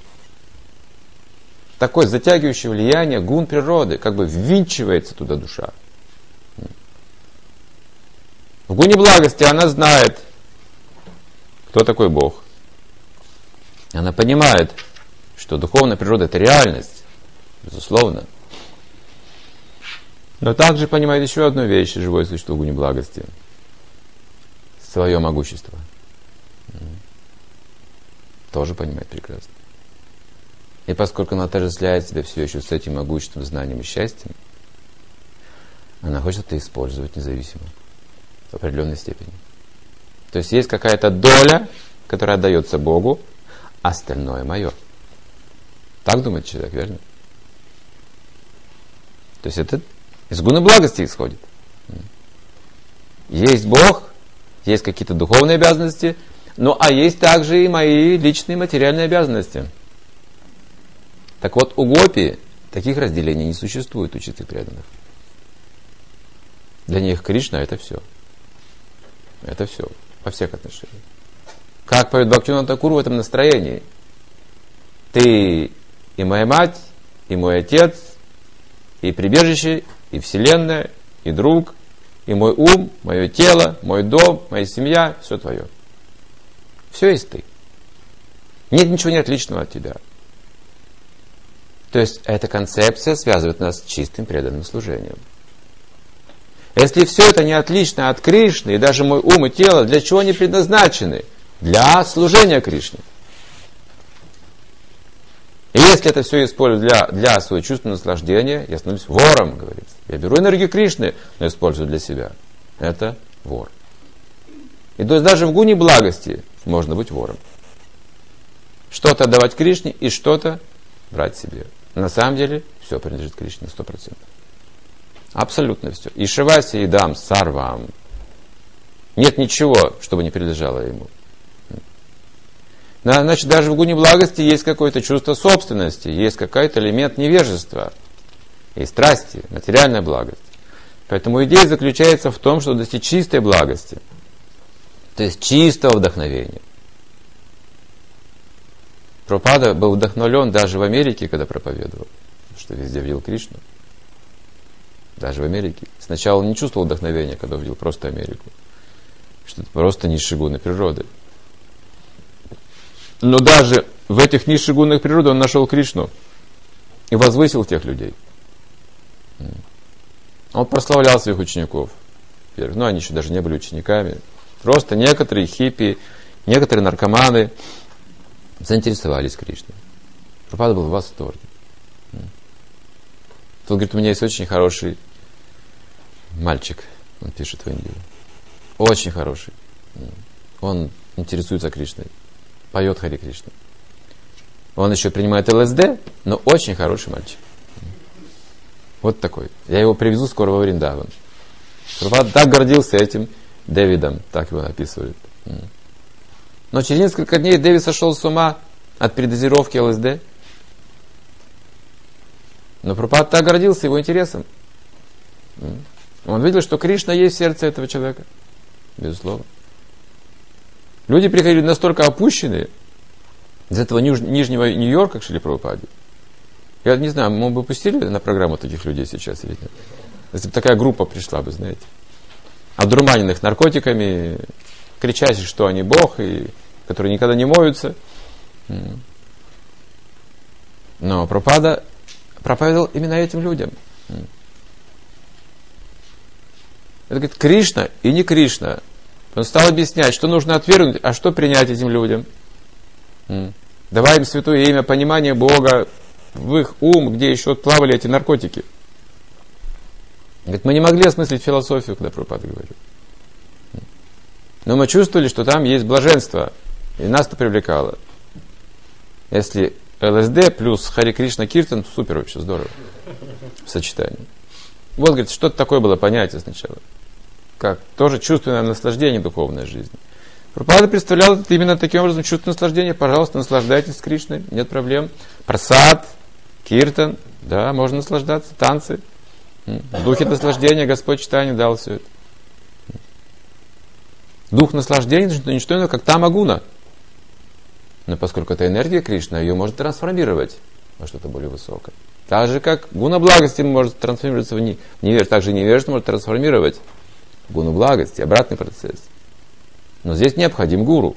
Такое затягивающее влияние гун природы, как бы ввинчивается туда душа. В гуне благости она знает, кто такой Бог. Она понимает, что духовная природа – это реальность, безусловно. Но также понимает еще одну вещь, живое существо в гуне благости. Свое могущество. Тоже понимает прекрасно. И поскольку она отождествляет себя все еще с этим могуществом, знанием и счастьем, она хочет это использовать независимо, в определенной степени. То есть есть какая-то доля, которая отдается Богу, остальное мое. Так думает человек, верно? То есть это из гуны благости исходит. Есть Бог, есть какие-то духовные обязанности, ну а есть также и мои личные материальные обязанности. Так вот, у гопи таких разделений не существует у чистых преданных. Для них Кришна это все. Это все. Во всех отношениях. Как поет Бхактивинода Тхакур в этом настроении. Ты и моя мать, и мой отец, и прибежище, и вселенная, и друг, и мой ум, мое тело, мой дом, моя семья, все твое. Все есть ты. Нет ничего нет личного от тебя. То есть эта концепция связывает нас с чистым преданным служением. Если все это не отлично от Кришны, и даже мой ум и тело, для чего они предназначены? Для служения Кришне. И если это все использую для своего чувственного наслаждения, я становлюсь вором, говорится. Я беру энергию Кришны, но использую для себя. Это вор. И то есть даже в гуне благости можно быть вором. Что-то отдавать Кришне и что-то брать себе. На самом деле все принадлежит Кришне 100%. Абсолютно все. И Шиваси, и Дам, Сарвам. Нет ничего, чтобы не принадлежало ему. Значит, даже в гуне благости есть какое-то чувство собственности, есть какой-то элемент невежества, есть страсти, материальная благость. Поэтому идея заключается в том, что достичь чистой благости, то есть чистого вдохновения. Прабхупада был вдохновлен даже в Америке, когда проповедовал, что везде видел Кришну. Даже в Америке. Сначала он не чувствовал вдохновения, когда увидел просто Америку. Что это просто низшие гуны природы. Но даже в этих низших гунах природы он нашел Кришну и возвысил тех людей. Он прославлял своих учеников. Ну, они еще даже не были учениками. Просто некоторые хиппи, некоторые наркоманы заинтересовались Кришной. Прабхупада был в восторге. Тут говорит, у меня есть очень хороший мальчик, он пишет в Индию. Очень хороший. Он интересуется Кришной, поет Хари Кришна. Он еще принимает ЛСД, но очень хороший мальчик. Вот такой. Я его привезу скоро во Вриндаван. Прабхупада так гордился этим Дэвидом, так его описывают. Но через несколько дней Дэвид сошел с ума от передозировки ЛСД. Но Прабхупада так гордился его интересом. Он видел, что Кришна есть в сердце этого человека. Безусловно. Люди приходили настолько опущенные из этого нижнего Нью-Йорка к Шриле Прабхупаде. Я не знаю, мы бы пустили на программу таких людей сейчас или нет? Если бы такая группа пришла бы, знаете. Обдурманенных наркотиками, кричащих, что они Бог, и которые никогда не моются. Но Прабхупада проповедовал именно этим людям. Это говорит Кришна и не Кришна. Он стал объяснять, что нужно отвергнуть, а что принять этим людям. Давай им святое имя, понимание Бога в их ум, где еще плавали эти наркотики. Говорит, мы не могли осмыслить философию, когда Прабхупада говорил. Но мы чувствовали, что там есть блаженство, и нас это привлекало. Если ЛСД плюс Хари Кришна Киртан, супер вообще, здорово. В сочетании. Вот, говорит, что-то такое было понятие сначала. Как тоже чувственное наслаждение духовной жизни. Прабхупада представлял это именно таким образом, чувство наслаждения. Пожалуйста, наслаждайтесь Кришной, нет проблем. Прасад, Киртан, да, можно наслаждаться, танцы. В духе наслаждения Господь читание дал все это. Дух наслаждения – это не что иное, как тамагуна. Но поскольку это энергия Кришны, ее может трансформировать во что-то более высокое. Так же, как гуна благости может трансформироваться в невежество, так же невежество может трансформировать в гуну благости, обратный процесс. Но здесь необходим гуру.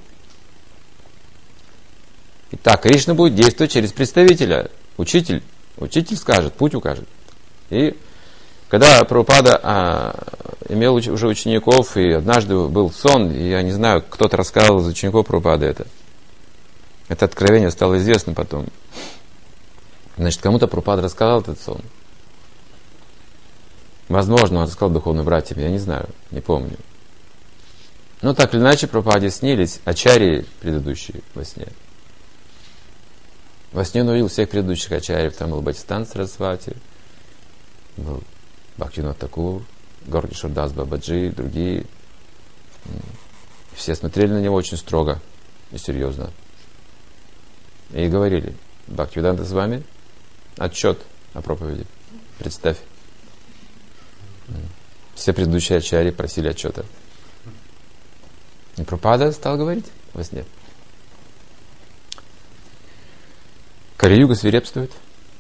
Итак, Кришна будет действовать через представителя, учитель. Учитель скажет, путь укажет. И когда Прабхупада имел уже учеников, и однажды был сон, и я не знаю, кто-то рассказывал из учеников Прабхупады это. Это откровение стало известно потом. Значит, кому-то Прабхупада рассказал этот сон. Возможно, он рассказал духовным братьям, я не знаю, не помню. Но так или иначе, Прабхупаде снились ачарьи предыдущие во сне. Во сне он увидел всех предыдущих ачарьев. Там был Бхактисиданта Сарасвати, был Бхактивинода Такур, Гауракишор Кишордас Бабаджи, другие. Все смотрели на него очень строго и серьезно. И говорили: Бхактивиданта с вами? Отчет о проповеди. Представь. Все предыдущие ачарьи просили отчета. И Прабхупада стал говорить во сне. Кали-юга свирепствует.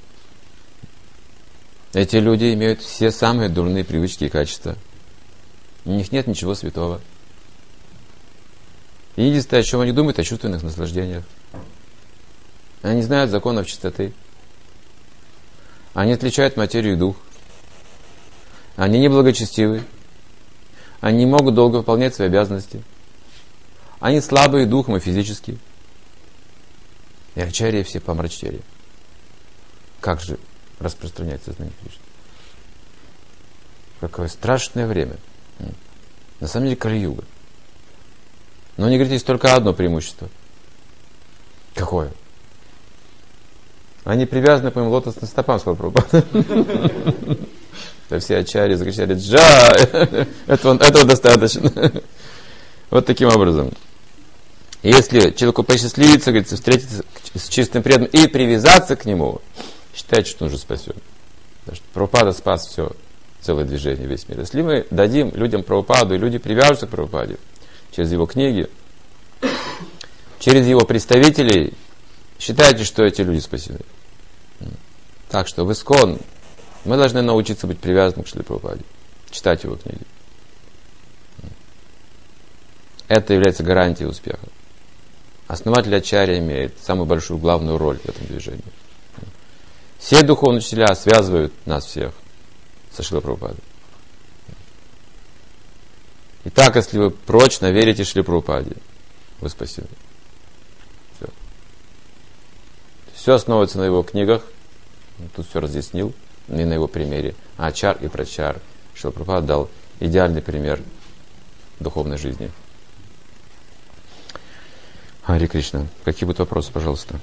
Эти люди имеют все самые дурные привычки и качества. У них нет ничего святого. Единственное, о чем они думают, о чувственных наслаждениях. Они не знают законов чистоты. Они отличают материю и дух. Они неблагочестивы. Они не могут долго выполнять свои обязанности. Они слабые духом и физически. И ачарьи все помрачнели. Как же распространять сознание Кришны? Какое страшное время. На самом деле Кали-юга. Но они говорят, есть только одно преимущество. Какое? Они привязаны по моим лотосным стопам, сказал Прабхупада. Все ачарьи закричали: «Джа!» Этого достаточно. Вот таким образом. Если человеку посчастливится, говорится, встретиться с чистым преданным и привязаться к нему, считайте, что он уже спасен. Потому что Прабхупада спас все, целое движение, весь мир. Если мы дадим людям Прабхупаду, и люди привяжутся к Прабхупаде через его книги, через его представителей, считайте, что эти люди спасены. Так что в ИСККОН мы должны научиться быть привязанными к Шриле Прабхупаде, читать его книги. Это является гарантией успеха. Основатель ачарья имеет самую большую, главную роль в этом движении. Все духовные учителя связывают нас всех со Шрилой Прабхупадой. Итак, если вы прочно верите Шриле Прабхупаде, вы спасены. Все основывается на его книгах. Тут все разъяснил. Не на его примере. Ачар и прачар. Шрила Прабхупада дал идеальный пример духовной жизни. Харе Кришна. Какие будут вопросы, пожалуйста?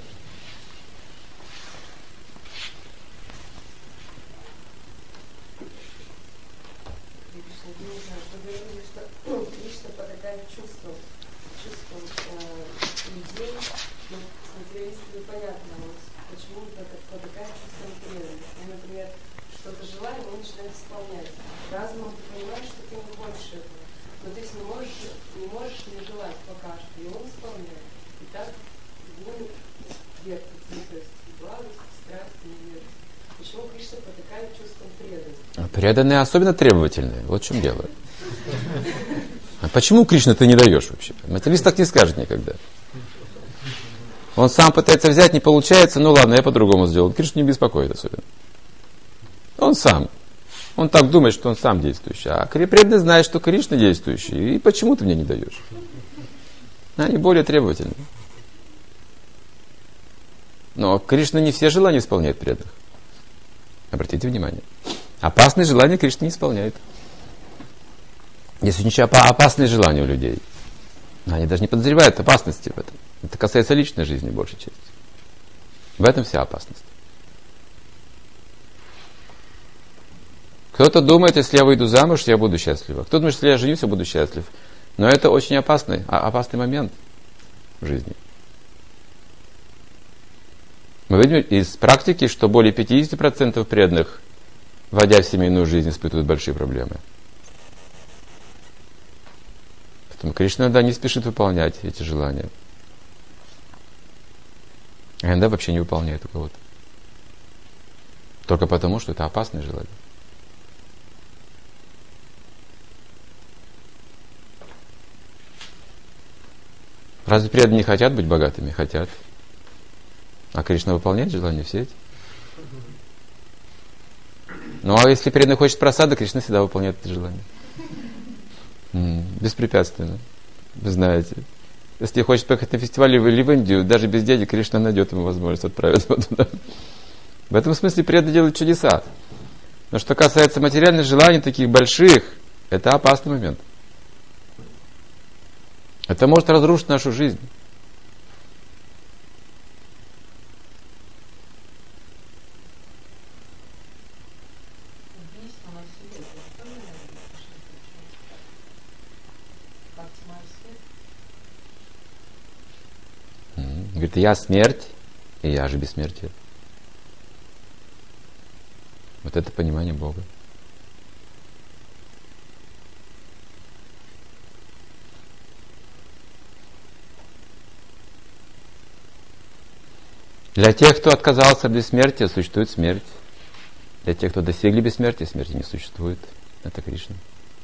Преданные особенно требовательные. Вот в чем дело. А почему, Кришна, ты не даешь вообще? Материалист так не скажет никогда. Он сам пытается взять, не получается, ну ладно, я по-другому сделал. Кришна не беспокоит особенно. Он сам. Он так думает, что он сам действующий. А преданный знает, что Кришна действующий. И почему ты мне не даешь? Они более требовательны. Но Кришна не все желания исполняет преданных. Обратите внимание. Опасные желания Кришна не исполняет. Есть очень опасные желания у людей. Они даже не подозревают опасности в этом. Это касается личной жизни в большей части. В этом вся опасность. Кто-то думает, если я выйду замуж, я буду счастлива. Кто-то думает, если я женюсь, я буду счастлив. Но это очень опасный момент в жизни. Мы видим из практики, что более 50% преданных, войдя в семейную жизнь, испытывают большие проблемы. Поэтому Кришна иногда не спешит выполнять эти желания. А иногда вообще не выполняет у кого-то. Только потому, что это опасное желание. Разве преданные не хотят быть богатыми? Хотят. А Кришна выполняет желания все эти? Ну а если преданный хочет просады, Кришна всегда выполняет это желание. Беспрепятственно. Вы знаете. Если хочет поехать на фестиваль или в Индию, даже без денег Кришна найдет ему возможность отправиться туда. В этом смысле преданные делают чудеса. Но что касается материальных желаний, таких больших, это опасный момент. Это может разрушить нашу жизнь. Говорит, я смерть, и я же бессмертие. Вот это понимание Бога. Для тех, кто отказался от бессмертия, существует смерть. Для тех, кто достигли бессмертия, смерти не существует. Это Кришна.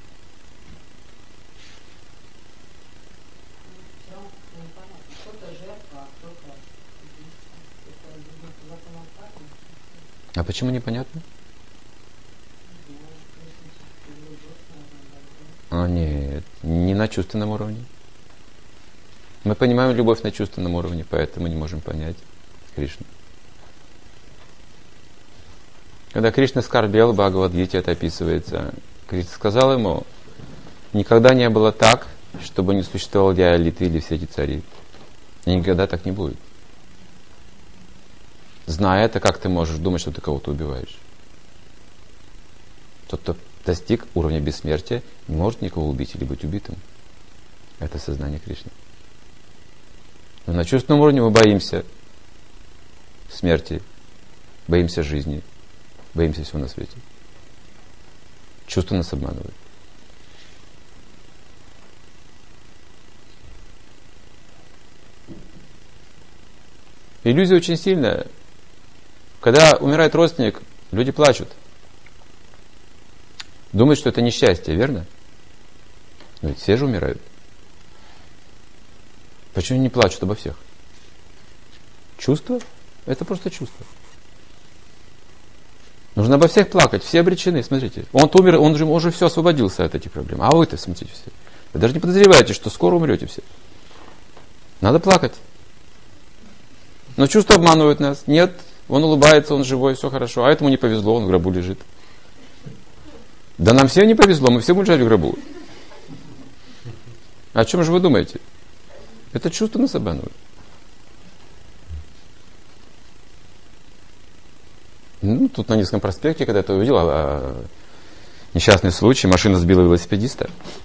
А почему непонятно? Нет, не на чувственном уровне. Мы понимаем любовь на чувственном уровне, поэтому не можем понять Кришну. Когда Кришна скорбел, в Бхагавад-гите это описывается. Кришна сказал ему, никогда не было так, чтобы не существовал я, или ты, или все эти цари. И никогда так не будет. Зная это, как ты можешь думать, что ты кого-то убиваешь? Тот, кто достиг уровня бессмертия, не может никого убить или быть убитым. Это сознание Кришны. Но на чувственном уровне мы боимся смерти, боимся жизни, боимся всего на свете. Чувство нас обманывает. Иллюзия очень сильная. Когда умирает родственник, люди плачут. Думают, что это несчастье, верно? Но ведь все же умирают. Почему они не плачут обо всех? Чувство? Это просто чувство. Нужно обо всех плакать, все обречены, смотрите. Он умер, он же все освободился от этих проблем. А вы-то, смотрите, все. Вы даже не подозреваете, что скоро умрете все. Надо плакать. Но чувства обманывают нас. Нет, он улыбается, он живой, все хорошо. А этому не повезло, он в гробу лежит. Да нам всем не повезло, мы все будем лежать в гробу. О чем же вы думаете? Это чувство нас обманывает. Тут на Невском проспекте, когда я увидел несчастный случай, машина сбила велосипедиста.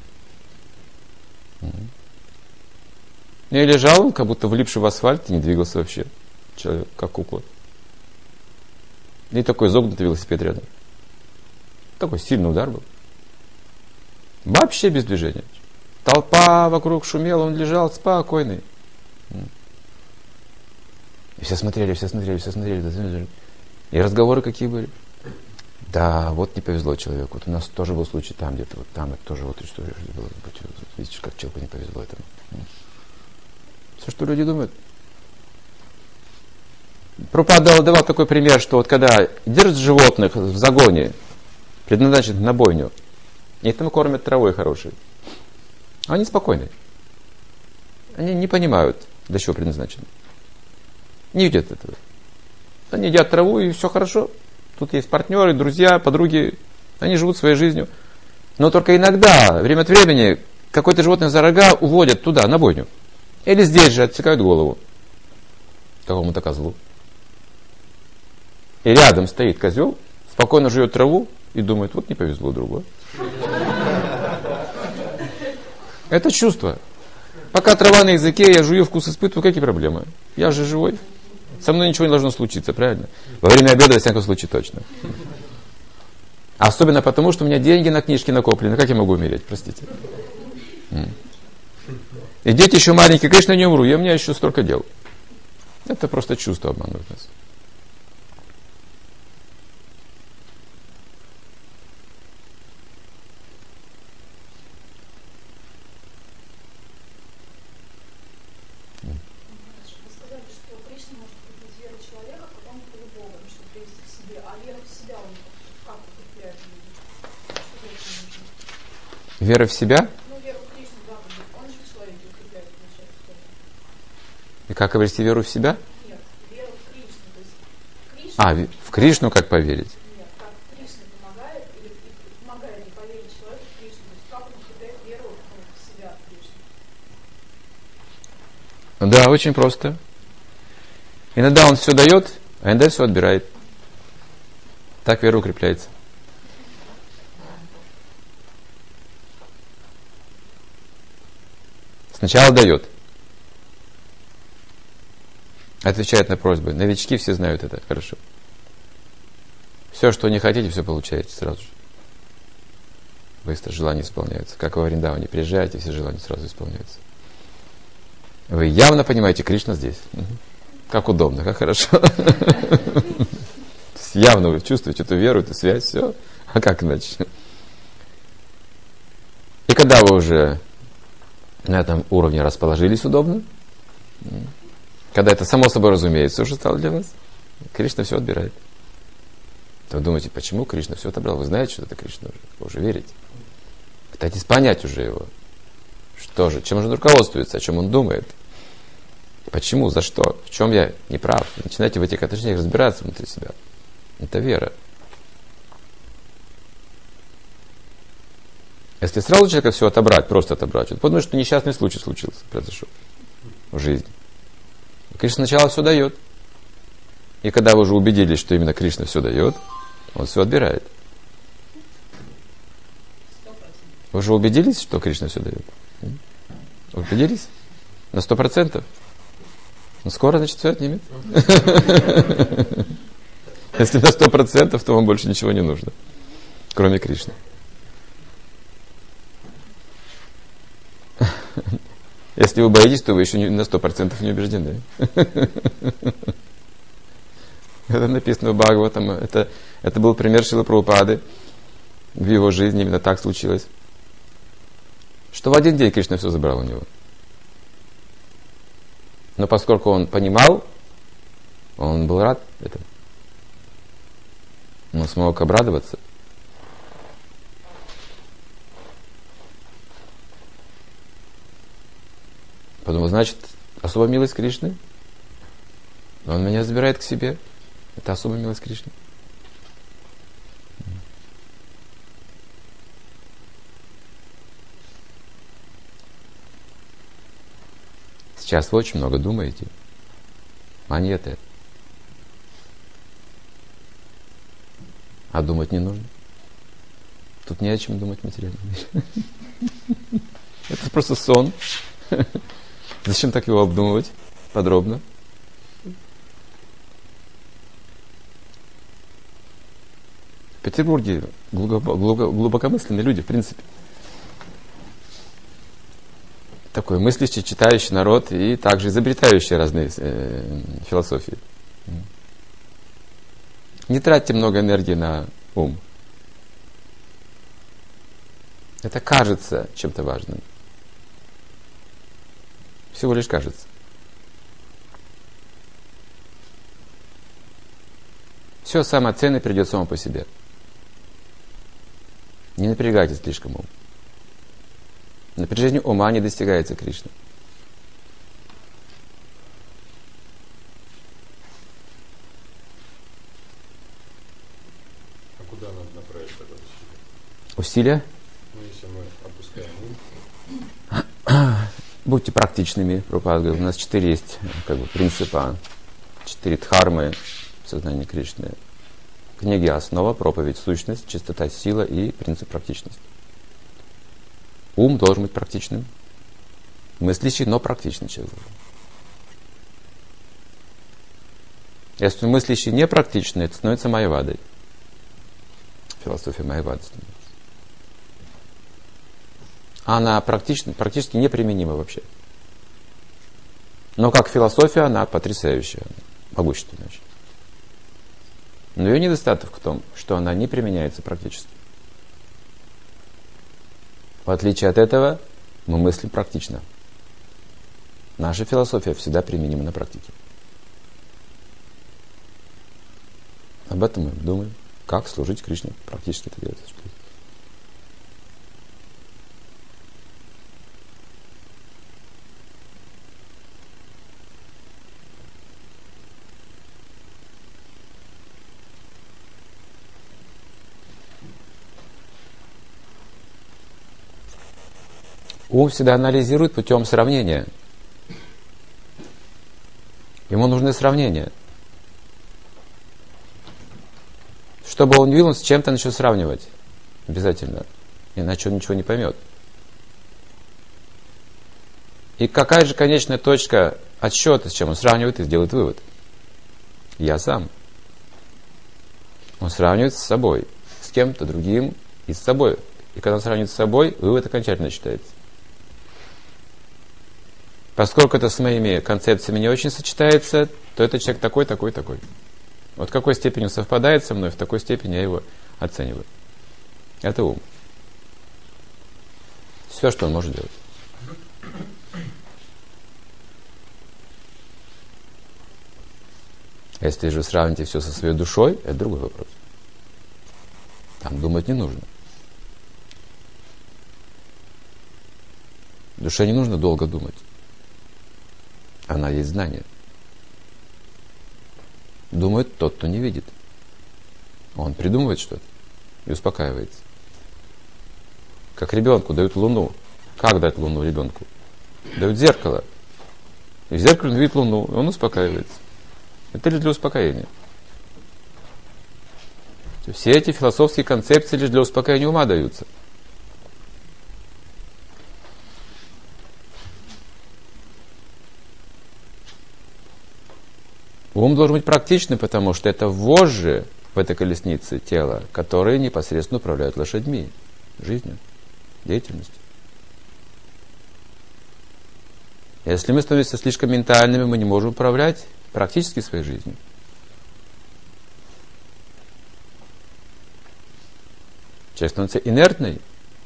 И лежал, как будто влипший в асфальт, и не двигался вообще. Человек, как кукла. И такой изогнутый велосипед рядом. Такой сильный удар был. Вообще без движения. Толпа вокруг шумела, он лежал спокойный. И все смотрели. И разговоры какие были. Да, вот не повезло человеку. Вот у нас тоже был случай там где-то, вот там, это тоже вот история была. Видите, как человеку не повезло этому. Все, что люди думают. Прабхупада давал такой пример, что вот когда держат животных в загоне, предназначенных на бойню, и там кормят травой хорошей, они спокойны. Они не понимают, для чего предназначены. Не видят этого. Они едят траву, и все хорошо. Тут есть партнеры, друзья, подруги. Они живут своей жизнью. Но только иногда, время от времени, какое-то животное за рога уводят туда, на бойню. Или здесь же отсекают голову какому-то козлу. И рядом стоит козел, спокойно жует траву и думает, вот не повезло другое. Это чувство. Пока трава на языке, я жую, вкус испытываю, какие проблемы? Я же живой. Со мной ничего не должно случиться, правильно? Во время обеда, во всяком случае, точно. Особенно потому, что у меня деньги на книжки накоплены. Как я могу умереть, простите? И дети еще маленькие, конечно, не умру, у меня еще столько дел. Это просто чувство обманывает нас. Вера в себя? И как обрести веру в себя? Нет, веру в Кришну. То есть Кришну, в Кришну как поверить? Нет, как Кришна помогает, или помогает ли поверить человеку в Кришну. То есть как он укрепляет веру в себя в Кришну. Да, очень просто. Иногда он все дает, а иногда все отбирает. Так вера укрепляется. Сначала дает. Отвечает на просьбы. Новички все знают это хорошо. Все, что не хотите, все получаете сразу же. Быстро желания исполняются. Как во Вриндаване. Приезжаете, все желания сразу исполняются. Вы явно понимаете, Кришна здесь. Как удобно, как хорошо. Явно вы чувствуете эту веру, эту связь, все. А как иначе? И когда вы уже на этом уровне расположились удобно, когда это само собой разумеется уже стало для вас, Кришна все отбирает. Вы думаете, почему Кришна все отобрал? Вы знаете, что это Кришна уже? Вы уже верите. Пытайтесь понять уже его. Что же? Чем же он руководствуется? О чем он думает? Почему? За что? В чем я не прав? Начинайте в этих отношениях разбираться внутри себя. Это вера. Если сразу человека все отобрать, просто отобрать, он подумает, что несчастный случай случился, произошел в жизни. Кришна сначала все дает. И когда вы уже убедились, что именно Кришна все дает, он все отбирает. 100%. Вы уже убедились, что Кришна все дает? Убедились? На 100%? Ну, скоро, значит, все отнимет. Если на 100%, то вам больше ничего не нужно, кроме Кришны. Если вы боитесь, то вы еще на 100% не убеждены. Это написано в Бхагаватам. Это был пример Шрилы Прабхупады. В его жизни именно так случилось. Что в один день Кришна все забрал у него. Но поскольку он понимал, он был рад этому. Он смог обрадоваться. подумал, значит, особая милость Кришны. Он меня забирает к себе. Это особая милость Кришны. Сейчас вы очень много думаете. Монеты. А думать не нужно. Тут не о чем думать материально. Это просто сон. Зачем так его обдумывать подробно? В Петербурге глубокомысленные люди, в принципе. Такой мыслящий, читающий народ и также изобретающий разные философии. Не тратьте много энергии на ум. Это кажется чем-то важным. Всего лишь кажется. Все самое ценное придет само по себе. Не напрягайте слишком ум. Напряжение ума не достигается Кришны. А куда надо направить это усилие? Усилия? Ну, если мы опускаем ум. Будьте практичными, Прабхупада говорит. У нас 4 есть принципа, 4 дхармы сознания Кришны. Книги «Основа», проповедь, сущность, чистота, сила и принцип практичности. Ум должен быть практичным. Мыслящий, но практичный человек. Если мыслящий непрактичный, это становится майявадой. Философия майявады становится. Она практически неприменима вообще. Но как философия она потрясающая, могущественная. Но ее недостаток в том, что она не применяется практически. В отличие от этого, мы мыслим практично. Наша философия всегда применима на практике. Об этом мы думаем, как служить Кришне, практически это делать. Ум всегда анализирует путем сравнения. Ему нужны сравнения. Чтобы он видел, он с чем-то начнет сравнивать. Обязательно. Иначе он ничего не поймет. И какая же конечная точка отсчета, с чем он сравнивает и сделает вывод? Я сам. Он сравнивает с собой, с кем-то другим и с собой. И когда он сравнивает с собой, вывод окончательно считается. Поскольку это с моими концепциями не очень сочетается, то этот человек такой, такой, такой. Вот в какой степени он совпадает со мной, в такой степени я его оцениваю. Это ум. Все, что он может делать. Если же сравните все со своей душой, это другой вопрос. Там думать не нужно. Душе не нужно долго думать. Она есть знание. Думает тот, кто не видит. Он придумывает что-то и успокаивается. Как ребенку дают луну. Как дать луну ребенку? Дают зеркало. И в зеркале он видит луну, и он успокаивается. Это лишь для успокоения. Все эти философские концепции лишь для успокоения ума даются. Ум должен быть практичный, потому что это вожжи в этой колеснице тела, которые непосредственно управляют лошадьми, жизнью, деятельностью. Если мы становимся слишком ментальными, мы не можем управлять практически своей жизнью. Человек становится инертной.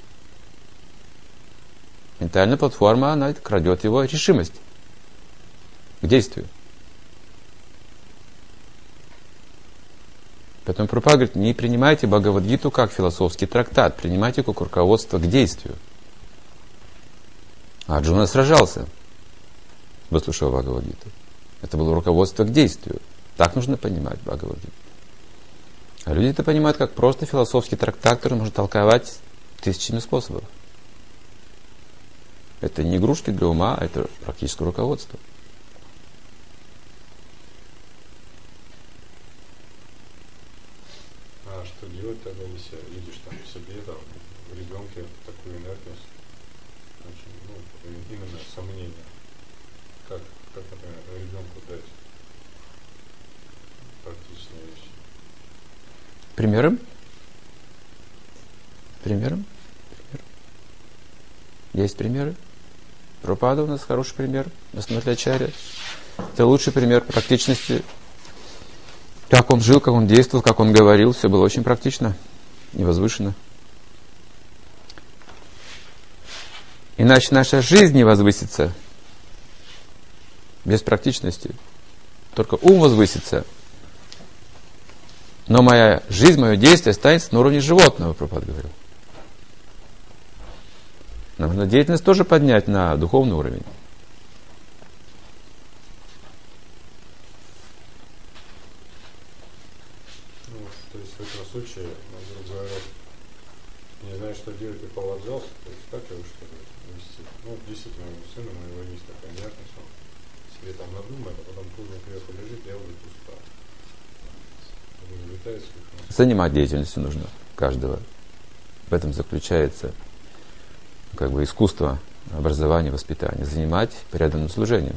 Ментальная платформа, она крадет его решимость к действию. Поэтому Прабхупада говорит, не принимайте Бхагавад-гиту как философский трактат, принимайте как руководство к действию. А Арджуна сражался. выслушав Бхагавад-гиту. Это было руководство к действию. Так нужно понимать Бхагавад-гиту. А люди это понимают как просто философский трактат, который можно толковать тысячами способов. Это не игрушки для ума, а это практическое руководство. А что делать тогда, если видишь там в себе, там, в ребенке такую инертность, очень, именно сомнение? Как, например, ребенку дать практичные вещи? Примером? Есть примеры. Прабхупада у нас хороший пример. Основатель Ачарья. Это лучший пример практичности. Как он жил, как он действовал, как он говорил. Все было очень практично и возвышенно. Иначе наша жизнь не возвысится без практичности. Только ум возвысится. Но моя жизнь, мое действие останется на уровне животного, Прабхупада говорил. Нам нужно деятельность тоже поднять на духовный уровень. То есть в этом случае, грубо говоря, не знаю, что делать, и повоdzался, то есть как его что ли вести? Действительно, у сына моего есть такая инертность, он себе там надумает, а потом поздно кверху лежит, я уже устал. Занимать деятельностью нужно каждого. В этом заключается искусство образования, воспитания. Занимать преданным служением.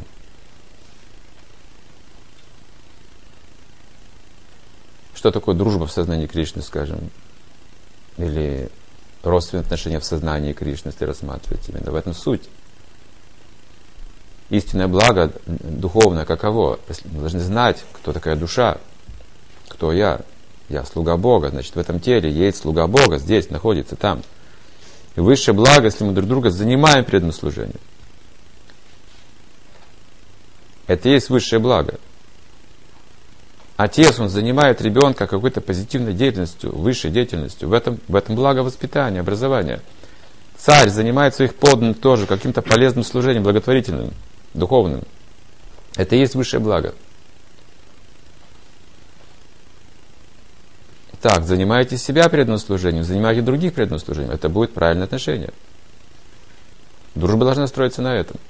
Что такое дружба в сознании Кришны, скажем? Или родственные отношения в сознании Кришны, если рассматривать именно. В этом суть. Истинное благо духовное каково? Мы должны знать, кто такая душа, кто я. Я слуга Бога. Значит, в этом теле есть слуга Бога, здесь находится, там. И высшее благо, если мы друг друга занимаем преданным служением. Это и есть высшее благо. Отец, он занимает ребенка какой-то позитивной деятельностью, высшей деятельностью. В этом благо воспитания, образования. Царь занимает своих подданных тоже каким-то полезным служением, благотворительным, духовным. Это и есть высшее благо. Так, занимаете себя преданным служением, занимаете других преданным служением. Это будет правильное отношение. Дружба должна строиться на этом.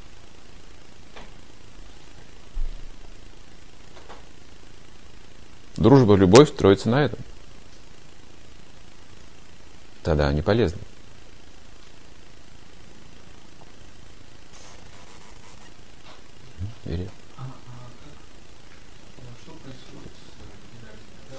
Дружба, любовь строится на этом. Тогда они полезны. Вери. Что происходит с генеральным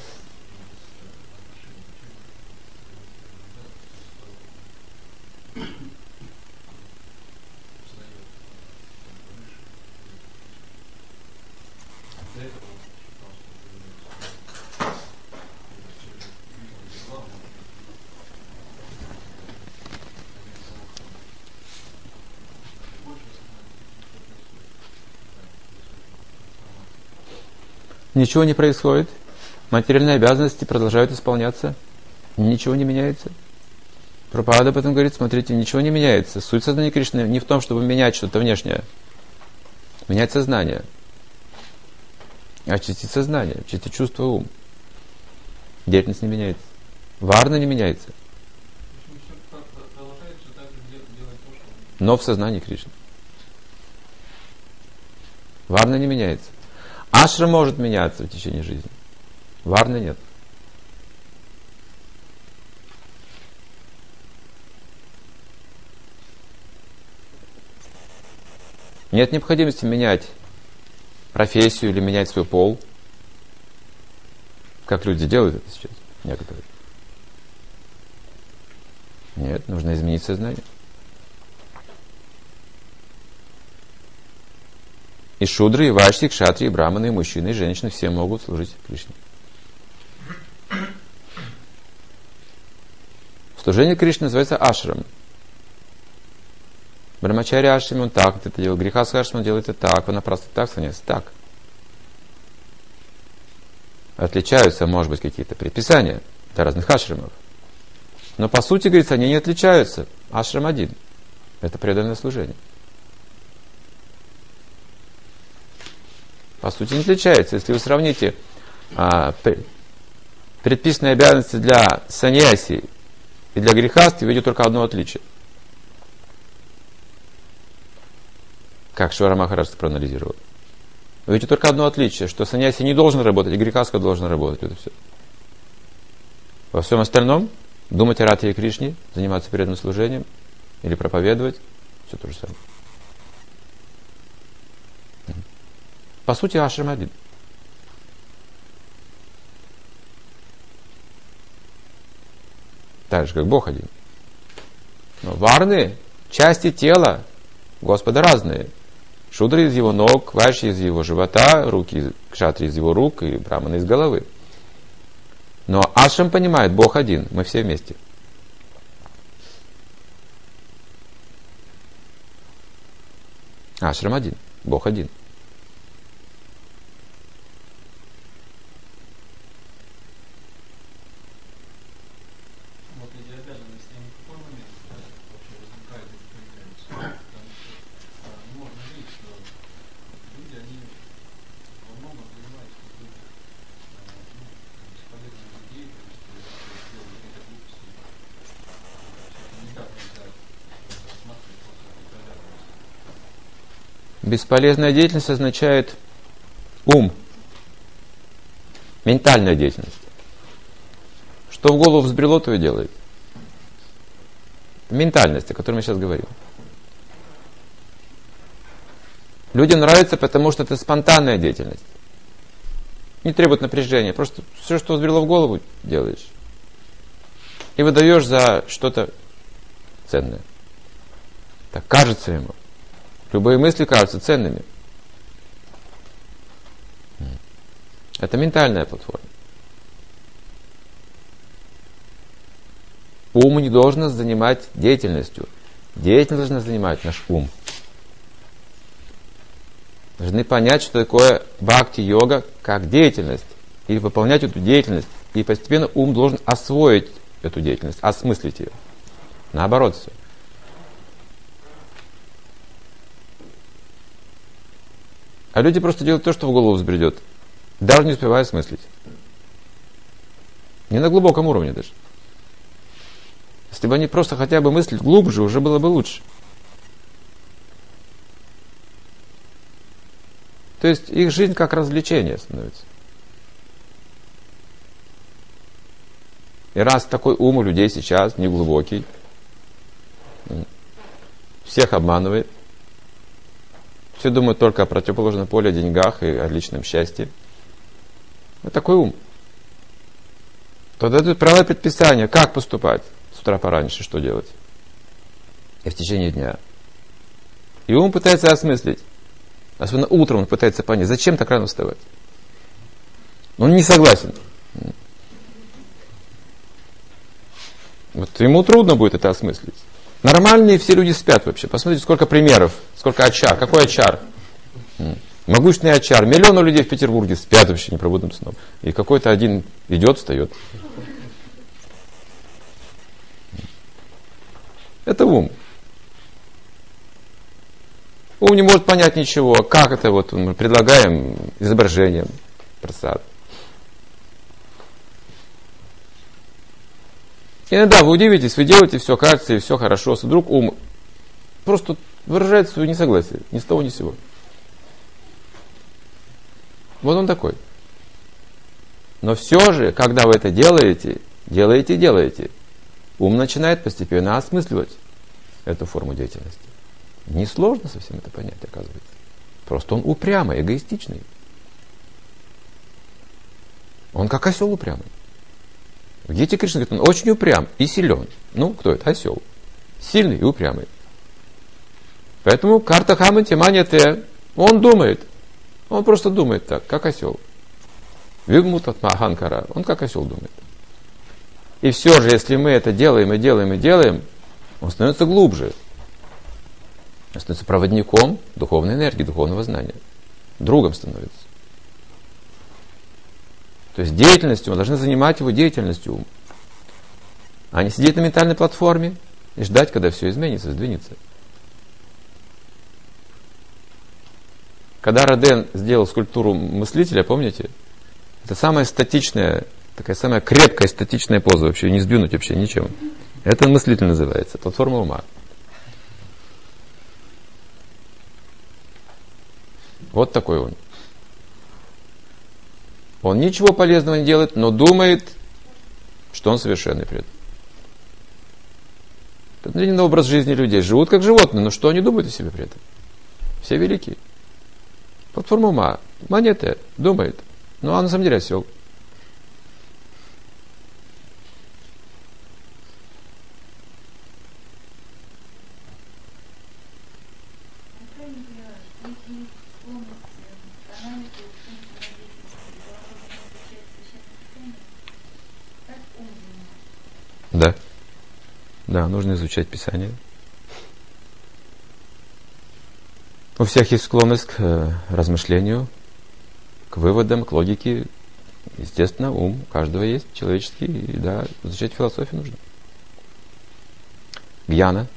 Ничего не происходит. Материальные обязанности продолжают исполняться. Ничего не меняется. Прабхупада об этом говорит, смотрите, ничего не меняется. Суть сознания Кришны не в том, чтобы менять что-то внешнее. Менять сознание. Очистить сознание, очистить чувство, ум. Деятельность не меняется. Варна не меняется. Но в сознании Кришны. Варна не меняется. Ашрам может меняться в течение жизни. Варна нет. Нет необходимости менять профессию или менять свой пол. Как люди делают это сейчас, некоторые. Нет, нужно изменить сознание. И шудры, и вайши, и кшатри, и браманы, и мужчины, и женщины все могут служить Кришне. Служение Кришне называется ашрам. Брамачарья ашрам, он так это делает. Грихаста ашрам, он делает это так. Ванапраста так, саньяса так. Отличаются, может быть, какие-то предписания для разных ашрамов. Но по сути, говорится, они не отличаются. Ашрам один. Это преданное служение. По сути, не отличается. Если вы сравните предписанные обязанности для саньяси и для грехастхи, вы видите только одно отличие. Как Швара Махарадж проанализировал. Вы видите только одно отличие, что саньяси не должен работать, и грехастха должен работать. Это все. Во всем остальном думать о Радхе и Кришне, заниматься преданным служением или проповедовать, все то же самое. По сути, ашрам один. Так же, как Бог один. Но варны, части тела Господа разные. Шудры из его ног, вайши из его живота, руки, кшатри из его рук и браманы из головы. Но ашрам понимает, Бог один, мы все вместе. Ашрам один, Бог один. Вот эти обязанности, они в какой момент вообще возникают и появляются? Потому что можно видеть, что люди, они во многом занимаются какой-то бесполезной деятельностью, делают какие-то глупости. Это никак нельзя рассматривать просто как обязанность. Бесполезная деятельность означает ум, ментальная деятельность. Что в голову взбрело, то и делает. Ментальность, о которой мы сейчас говорим. Людям нравится, потому что это спонтанная деятельность. Не требует напряжения. Просто все, что взбрело в голову, делаешь. И выдаешь за что-то ценное. Так кажется ему. Любые мысли кажутся ценными. Это ментальная платформа. Ум не должен занимать деятельностью. Деятельность должна занимать наш ум. Должны понять, что такое бхакти-йога как деятельность. И выполнять эту деятельность. И постепенно ум должен освоить эту деятельность, осмыслить ее. Наоборот все. А люди просто делают то, что в голову взбредет. Даже не успевая осмыслить. Не на глубоком уровне даже. Если бы они просто хотя бы мыслили глубже, уже было бы лучше. То есть их жизнь как развлечение становится. И раз такой ум у людей сейчас неглубокий, всех обманывает, все думают только о противоположном поле, о деньгах и о личном счастье. Вот такой ум. То дают правила предписания, как поступать с утра пораньше, что делать. И в течение дня. И ум пытается осмыслить. Особенно утром он пытается понять, зачем так рано вставать. Но он не согласен. Вот ему трудно будет это осмыслить. Нормальные все люди спят вообще. Посмотрите, сколько примеров, сколько HR. Какой HR? Могущественный HR. Миллионы людей в Петербурге спят вообще непробудным сном. И какой-то один идет, встает. Это ум. Ум не может понять ничего. Как это вот мы предлагаем изображением просад. Иногда вы удивитесь, вы делаете все, кажется, и все хорошо. Вдруг ум просто выражает свое несогласие. Ни с того, ни с сего. Вот он такой. Но все же, когда вы это делаете, ум начинает постепенно осмысливать эту форму деятельности. Несложно совсем это понять, оказывается. Просто он упрямый, эгоистичный. Он как осел упрямый. В Гите Кришна говорит, он очень упрям и силен. Ну, кто это? Осел. Сильный и упрямый. Поэтому карта хаманти маньяте. Он думает. Он просто думает так, как осел. Вигмутат маханкара. Он как осел думает. И все же, если мы это делаем, он становится глубже. Он становится проводником духовной энергии, духовного знания. Другом становится. То есть деятельностью мы должны занимать его деятельностью ум. А не сидеть на ментальной платформе и ждать, когда все изменится, сдвинется. Когда Роден сделал скульптуру мыслителя, помните? Это самая статичная, такая самая крепкая статичная поза вообще, не сдвинуть вообще ничем. Это мыслитель называется, платформа ума. Вот такой он. Он ничего полезного не делает, но думает, что он совершенный при этом. Это именно образ жизни людей. Живут как животные, но что они думают о себе при этом? Все велики. Платформа ума. Монета думает. Ну, а на самом деле осел. Да. Да, нужно изучать Писание. У всех есть склонность к размышлению, к выводам, к логике. Естественно, ум у каждого есть, человеческий. И да, изучать философию нужно. Гьяна.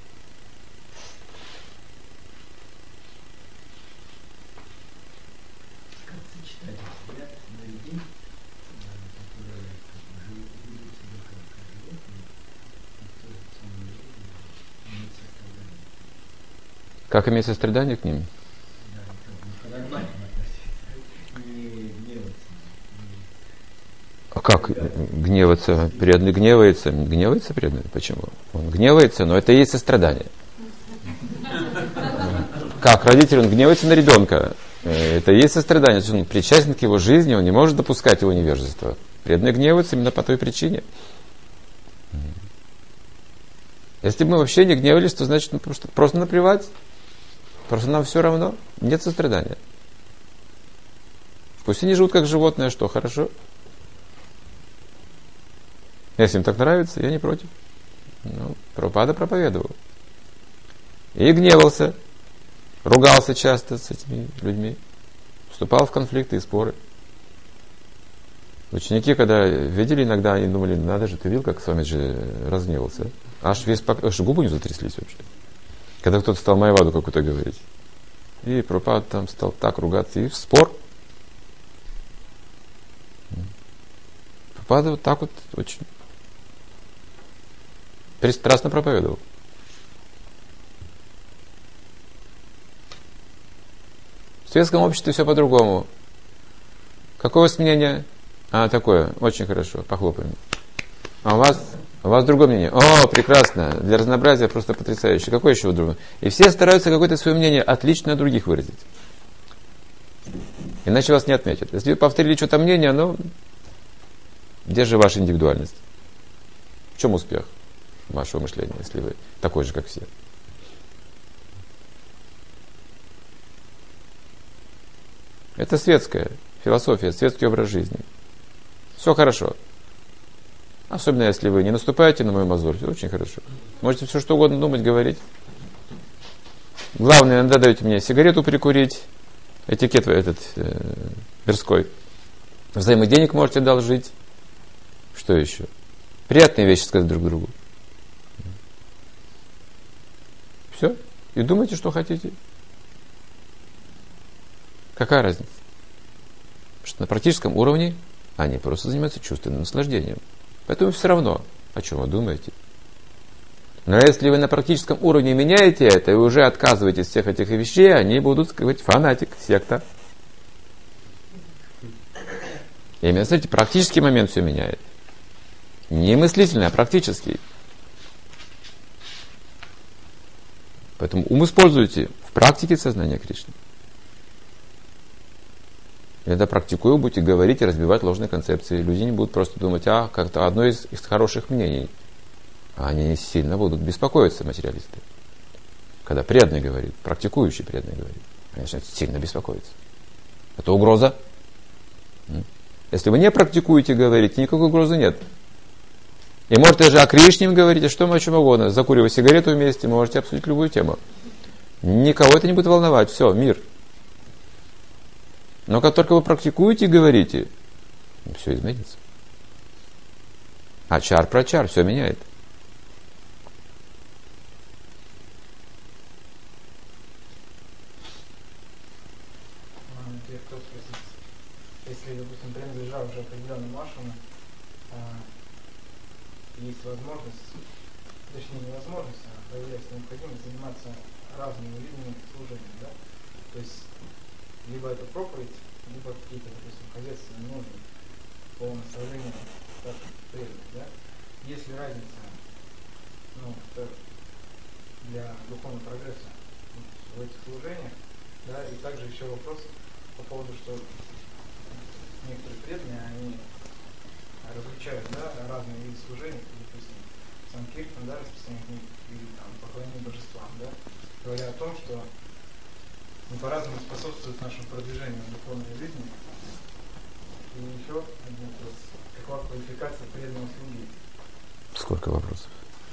Как иметь сострадание к ним? А как гневаться? Преданный гневается. Гневается преданный? Почему? Он гневается, но это и есть сострадание. Как родитель, он гневается на ребенка. Это и есть сострадание. Он причастен к его жизни, он не может допускать его невежества. Преданный гневается именно по той причине. Если бы мы вообще не гневались, то значит просто наплевать. Просто нам все равно. Нет сострадания. Пусть они живут как животные, что хорошо. Если им так нравится, я не против. Ну, Прабхупада проповедовал. И гневался. Ругался часто с этими людьми. Вступал в конфликты и споры. Ученики, когда видели иногда, они думали, надо же, ты видел, как Свамиджи разгневался? Аж губы не затряслись вообще. Когда кто-то стал майваду какую-то говорить. И Прабхупада там стал так ругаться. И в спор. Прабхупада вот так вот очень пристрастно проповедовал. В светском обществе все по-другому. Какое у вас мнение? Такое. Очень хорошо. Похлопаем. А у вас другое мнение. О, прекрасно. Для разнообразия просто потрясающе. Какое еще другое? И все стараются какое-то свое мнение отлично от других выразить. Иначе вас не отметят. Если вы повторили что-то мнение, где же ваша индивидуальность? В чем успех вашего мышления, если вы такой же, как все? Это светская философия, светский образ жизни. Все хорошо. Особенно, если вы не наступаете на мою мозоль, все очень хорошо. Можете все что угодно думать, говорить. Главное, иногда даете мне сигарету прикурить, этикет этот мирской. Взаймы денег можете одолжить. Что еще? Приятные вещи сказать друг другу. Все. И думайте, что хотите. Какая разница? Потому что на практическом уровне они просто занимаются чувственным наслаждением. Поэтому все равно, о чем вы думаете. Но если вы на практическом уровне меняете это и уже отказываетесь от всех этих вещей, они будут сказать фанатик, секта. И именно, смотрите, практический момент все меняет. Не мыслительный, а практический. Поэтому ум используйте в практике сознания Кришны. Когда практикуя, будете говорить и разбивать ложные концепции. Люди не будут просто думать, как-то одно из хороших мнений. А они сильно будут беспокоиться, материалисты. Когда преданный говорит, практикующий преданный говорит, они начинают сильно беспокоиться. Это угроза. Если вы не практикуете говорить, никакой угрозы нет. И можете даже о Кришне говорить, о чем угодно. Закуривая сигарету вместе, можете обсудить любую тему. Никого это не будет волновать. Все, мир. Но как только вы практикуете и говорите, все изменится. Ачар-прачар, все меняет. есть возможность, точнее невозможность, а появляется необходимость заниматься разными видами служения, да? То есть либо это проповедь, либо какие-то, допустим, хозяйственные нужды по наставлению так преданных, да? Есть ли разница, для духовного прогресса в этих служениях, да? И также еще вопрос по поводу, что некоторые преданные, они различают, да, разные виды служений, допустим, санкиртан, да, распространение или там поклонение божествам, да, говоря о том, что по-разному способствует нашему продвижению в духовной жизни. И еще один вопрос. Какова квалификация преданного слуги? Сколько вопросов?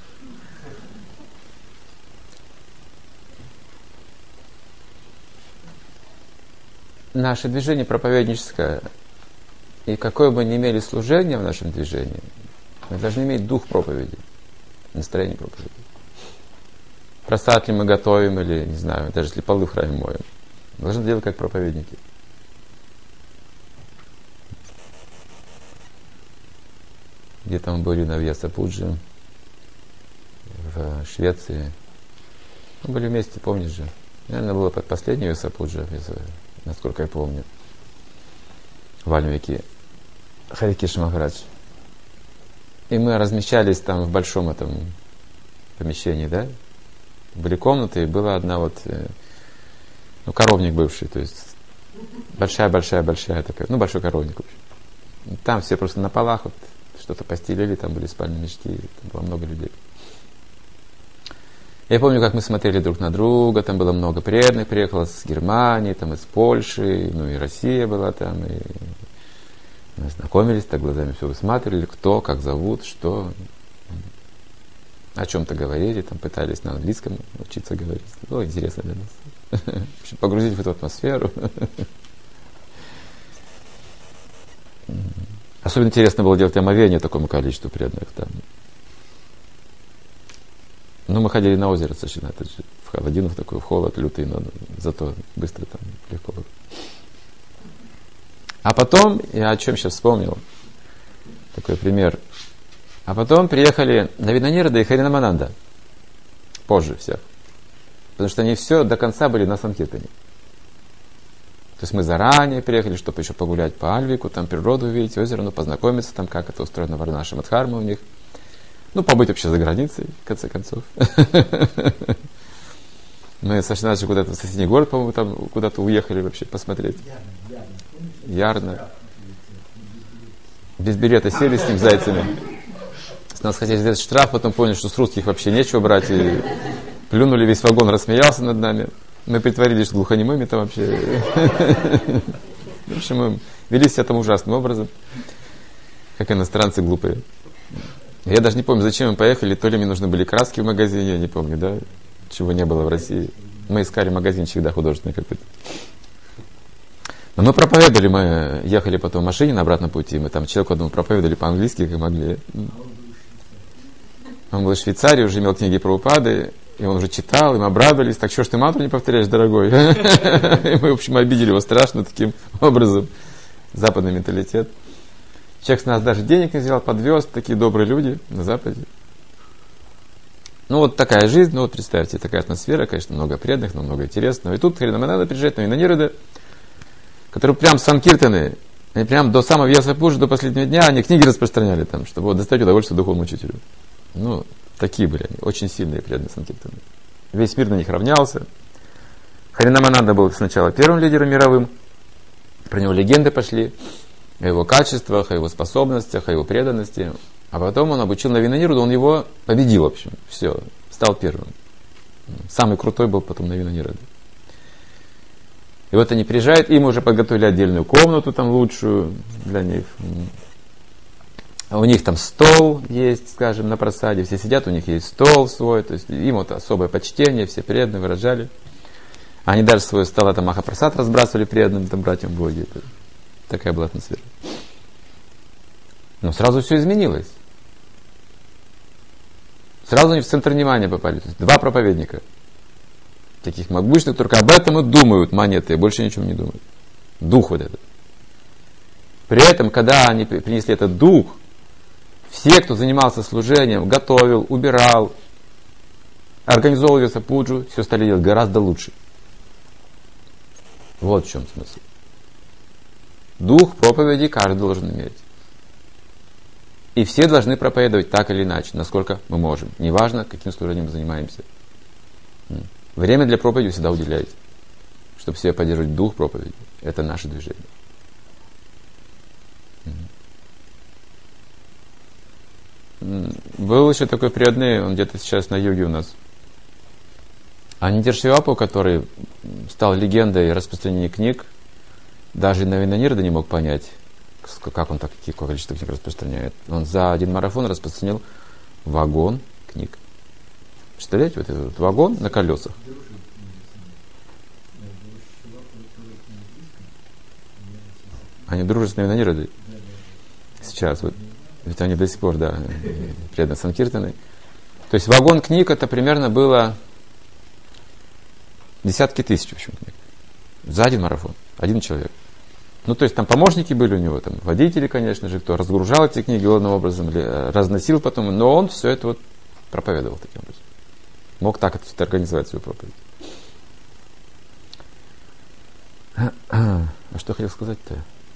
Наше движение проповедническое, и какое бы ни имели служение в нашем движении, мы должны иметь дух проповеди, настроение проповеди. Просад ли мы готовим, или, не знаю, даже если полы в храме моем, мы должны делать как проповедники. Где-то мы были на Вьясапуджи, в Швеции. Мы были вместе, помнишь же? Наверное, было под последней Вьясапуджи, насколько я помню. В Вальмике. Харикеш Махарадж. И мы размещались там в большом этом помещении, да? Были комнаты, и была одна коровник бывший, то есть большая такая, большой коровник, в общем. Там все просто на полах что-то постелили, там были спальные мешки, там было много людей. Я помню, как мы смотрели друг на друга, там было много преданных, приехало с Германии, там из Польши, и Россия была там, и мы знакомились, так глазами все высматривали, кто, как зовут, что, о чем-то говорили, там пытались на английском учиться говорить. Было интересно для нас. Погрузить в эту атмосферу. Особенно интересно было делать омовение такому количеству преданных там. Мы ходили на озеро совершенно, это же в холодину, в такой холод лютый, но зато быстро там легко было. А потом, я о чем сейчас вспомнил, такой пример. А потом приехали Навинанирада и Харинамананда. Позже всех. Потому что они все до конца были на Санкиртане. То есть мы заранее приехали, чтобы еще погулять по Альвику, там природу увидеть, озеро, познакомиться, там как это устроено в Варнаше Мадхарма у них. Побыть вообще за границей, в конце концов. Мы с Ашинадж куда-то в соседний город, по-моему, там куда-то уехали вообще посмотреть. Ярно. Без билета сели с ним зайцами. С нас хотели взять штраф, потом поняли, что с русских вообще нечего брать. И плюнули, весь вагон рассмеялся над нами. Мы притворились, что глухонемыми там вообще. В общем, мы вели себя там ужасным образом. Как иностранцы глупые. Я даже не помню, зачем мы поехали. То ли мне нужны были краски в магазине, я не помню, да? Чего не было в России. Мы искали магазинчик, да, художественный какой-то. Но мы проповедовали, мы ехали потом в машине на обратном пути, мы там человеку одному проповедовали по-английски, как могли. Он был в Швейцарии, уже имел книги Прабхупады, и он уже читал, и мы обрадовались, так что ж ты мантру не повторяешь, дорогой? И мы, в общем, обидели его страшно таким образом. Западный менталитет. Человек с нас даже денег не взял, подвез, такие добрые люди на Западе. Такая жизнь, представьте, такая атмосфера, конечно, много преданных, но много интересного. И тут Харинамананда приезжает на Винанирада, которые прям Санкиртаны, они прям до самого Вьясапуджи, до последнего дня, они книги распространяли там, чтобы доставить удовольствие духовному учителю. Такие были они, очень сильные преданные Санкиртаны. Весь мир на них равнялся. Харинамананда был сначала первым лидером мировым, про него легенды пошли, о его качествах, о его способностях, о его преданности. А потом он обучил Навинанирада, он его победил, в общем, все, стал первым. Самый крутой был потом Навинанирада. И они приезжают, им уже подготовили отдельную комнату там лучшую для них. У них там стол есть, скажем, на просаде, все сидят, у них есть стол свой, то есть им особое почтение, все преданные выражали. Они даже свой стол, там Махапрасад разбрасывали преданным, там братьям Боги. Такая была атмосфера. Но сразу все изменилось. Сразу они в центр внимания попали. То есть 2 проповедника. Таких могущественных, только об этом и думают монеты, и больше ничего не думают. Дух этот. При этом, когда они принесли этот дух, Все, кто занимался служением, готовил, убирал, организовывал весапуджу, все стали делать гораздо лучше. Вот в чем смысл. Дух проповеди каждый должен иметь. И все должны проповедовать так или иначе, насколько мы можем. Неважно, каким служением мы занимаемся. Время для проповеди всегда уделяйте, чтобы себе поддерживать дух проповеди. Это наше движение. Был еще такой преданный, он где-то сейчас на юге у нас. Анитир Шивапу, который стал легендой распространения книг, даже Навина Нирда не мог понять, как он такое количество книг распространяет. Он за один марафон распространил вагон книг. Представляете, вот этот вагон на колесах. Они дружат с Навина Нирдой. Сейчас вот. Ведь они до сих пор, да, преданы Санкиртаны. То есть вагон книг это примерно было десятки тысяч, в общем, книг. За один марафон. Один человек. Ну, то есть там помощники были у него, там водители, конечно же, кто разгружал эти книги главным образом, или разносил потом, но он все это вот проповедовал таким образом. Мог так это организовать свою проповедь. А что хотел сказать-то?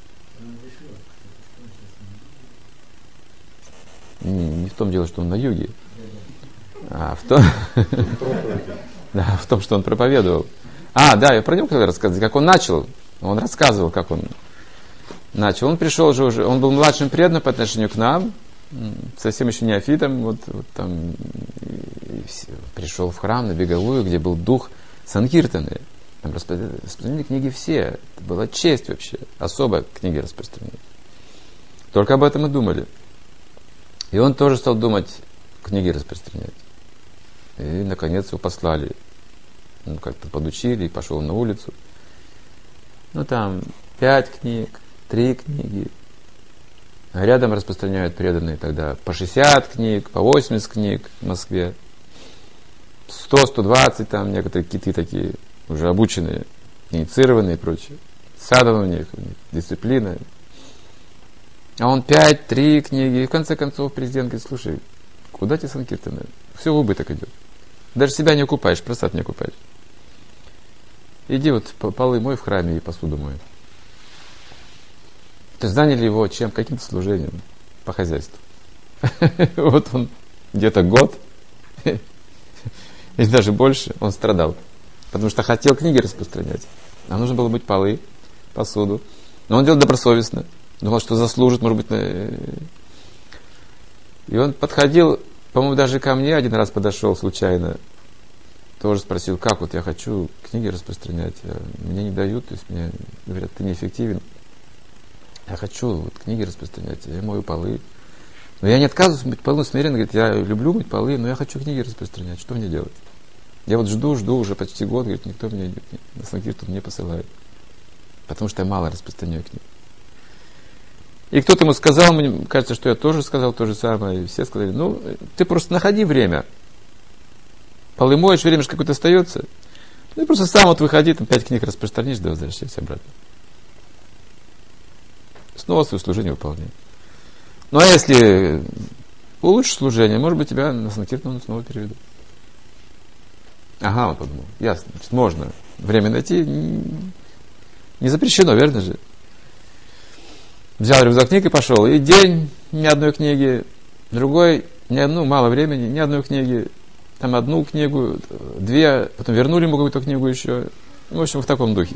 Не в том дело, что он на юге, а в том, да, в том, что он проповедовал. Да, я про него хотел рассказать, как он начал. Он рассказывал, как он начал. Он пришел же уже, он был младшим преданным по отношению к нам, совсем еще неофитом, вот там пришел в храм на Беговую, где был дух Санкиртаны. Там распространили книги все. Это была честь вообще, особо книги распространили. Только об этом и думали. И он тоже стал думать, книги распространять. И, наконец, его послали. Ну, как-то подучили и пошел на улицу. Ну, там 5 книг, 3 книги. А рядом распространяют преданные тогда по 60 книг, по 80 книг в Москве. 100, 120 там некоторые киты такие, уже обученные, инициированные и прочее. Садом у них дисциплина. А он 5, 3 книги. И в конце концов президент говорит: слушай, куда тебе Санкиртаны? Все в убыток идет. Даже себя не окупаешь, просад не окупаешь. Иди вот полы мой в храме и посуду мой. То есть заняли его чем? Каким-то служением по хозяйству. Вот он где-то год, и даже больше, он страдал. Потому что хотел книги распространять. А нужно было мыть полы, посуду. Но он делал добросовестно. Думал, что заслужит, может быть. И он подходил, по-моему, даже ко мне один раз подошел случайно. Тоже спросил, как вот я хочу книги распространять. Мне не дают, то есть мне говорят, ты неэффективен. Я хочу вот книги распространять, я мою полы. Но я не отказываюсь мыть полы, смиренно говорит, я люблю мыть полы, но я хочу книги распространять. Что мне делать? Я вот жду уже почти год, говорит, никто мне на Санкиртану не посылает. Потому что я мало распространяю книг. И кто-то ему сказал, мне кажется, что я тоже сказал то же самое, и все сказали, ну, ты просто находи время. Полы моешь, время же какое-то остается. Ну, и просто сам вот выходи, там 5 книг распространишь, да возвращайся обратно. Снова свое служение выполняй. Ну, а если улучшишь служение, может быть, тебя на Санкиртану снова переведут. Ага, он подумал, ясно, значит, можно время найти, не запрещено, верно же? Взял рюкзак книг и пошел. И день ни одной книги, другой, мало времени, ни одной книги. Там одну книгу, 2, потом вернули ему какую-то книгу еще. В общем, в таком духе.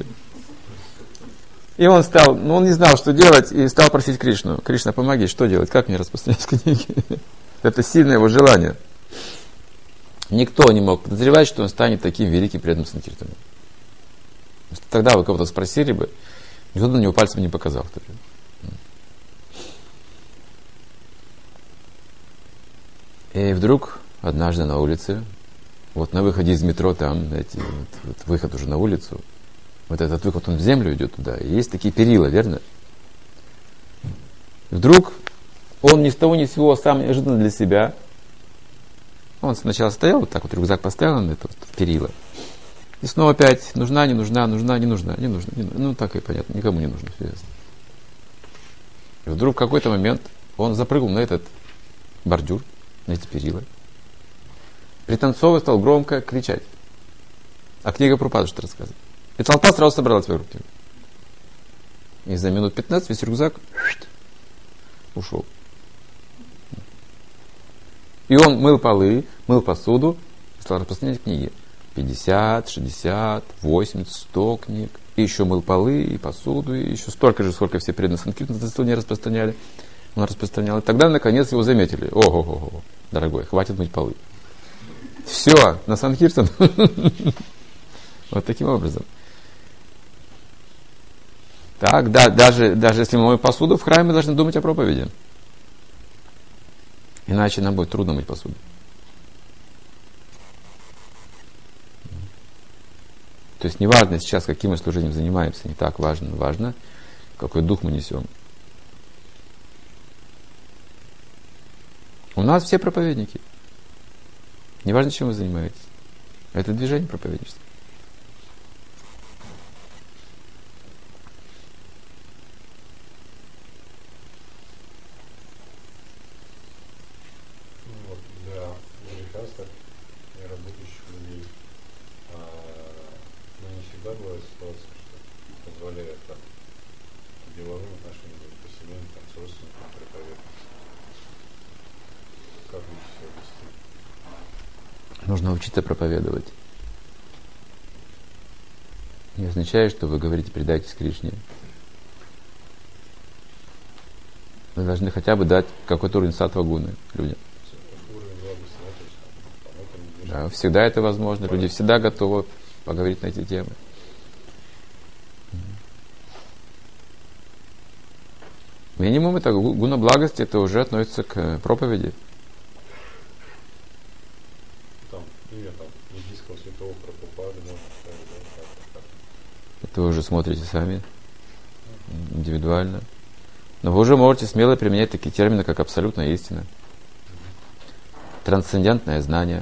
И он стал, он не знал, что делать, и стал просить Кришну. Кришна, помоги, что делать, как мне распространять книги? Это сильное его желание. Никто не мог подозревать, что он станет таким великим преданным Санкиртану. Тогда вы кого-то спросили бы, никто на него пальцем не показал. И вдруг однажды на улице, вот на выходе из метро, там, знаете, вот выход уже на улицу, вот этот выход, он в землю идет туда, и есть такие перила, верно? И вдруг он ни с того ни с сего, сам неожиданно для себя, он сначала стоял, вот так вот рюкзак поставил на это вот перила, и снова опять нужна, не нужна, нужна, не нужна, не нужна, не нужна. Ну, так и понятно, никому не нужно. И вдруг в какой-то момент он запрыгнул на этот бордюр, на эти перила. Пританцовывая, стал громко кричать. А книга Прабхупады что рассказывает. И толпа сразу собралась вокруг него. И за минут 15 весь рюкзак ушел. И он мыл полы, мыл посуду и стал распространять книги. 50, 60, 80, 100 книг. И еще мыл полы и посуду, и еще столько же, сколько все преданные санкиртаны не распространяли. Он распространял. И тогда, наконец, его заметили. Ого-го-го, дорогой, хватит мыть полы. Все, на санкиртан. Вот таким образом. Так, да, даже если мы моем посуду в храме, мы должны думать о проповеди. Иначе нам будет трудно мыть посуду. То есть неважно сейчас, каким мы служением занимаемся, не так важно. Важно, какой дух мы несем. У нас все проповедники. Неважно, чем вы занимаетесь. Это движение проповедничества. Вот для великастов и работающих людей, не всегда бывает ситуация, что позволяет там деловым отношениям, по семейным, там, с родственниками проповедовать. Как лучше себя вести? Нужно учиться проповедовать. Не означает, что вы говорите «предайтесь Кришне». Вы должны хотя бы дать какой-то уровень саттва гуны людям. Уровень благости, да, то есть там, это не движение. Да, всегда это возможно. Люди всегда готовы поговорить на эти темы. Минимум это гуна благости, это уже относится к проповеди. Там имя там индийского святого Прабхупады можно ставить, да, так. Это вы уже смотрите сами, индивидуально. Но вы уже можете смело применять такие термины, как абсолютная истина, трансцендентное знание.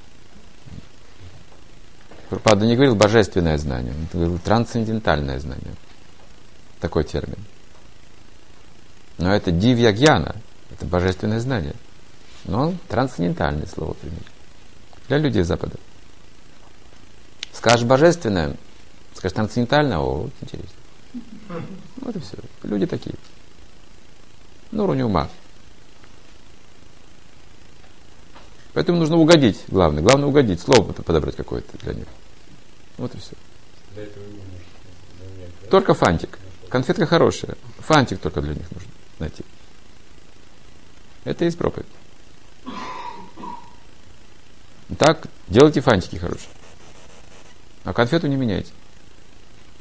Прабхупада не говорил божественное знание, он говорил трансцендентальное знание. Такой термин. Но это дивья-гьяна, это божественное знание. Но он трансцендентальное слово применил. Для людей Запада. Скажешь божественное, скажешь трансцендентальное, вот интересно. Вот и все. Люди такие. На уровне ума. Поэтому нужно угодить, главное. Главное угодить, слово подобрать какое-то для них. Вот и все. Для этого его нужно занять, да? Только фантик. Конфетка хорошая. Фантик только для них нужно найти. Это и есть проповедь. Так, делайте фантики хорошие. А конфету не меняйте.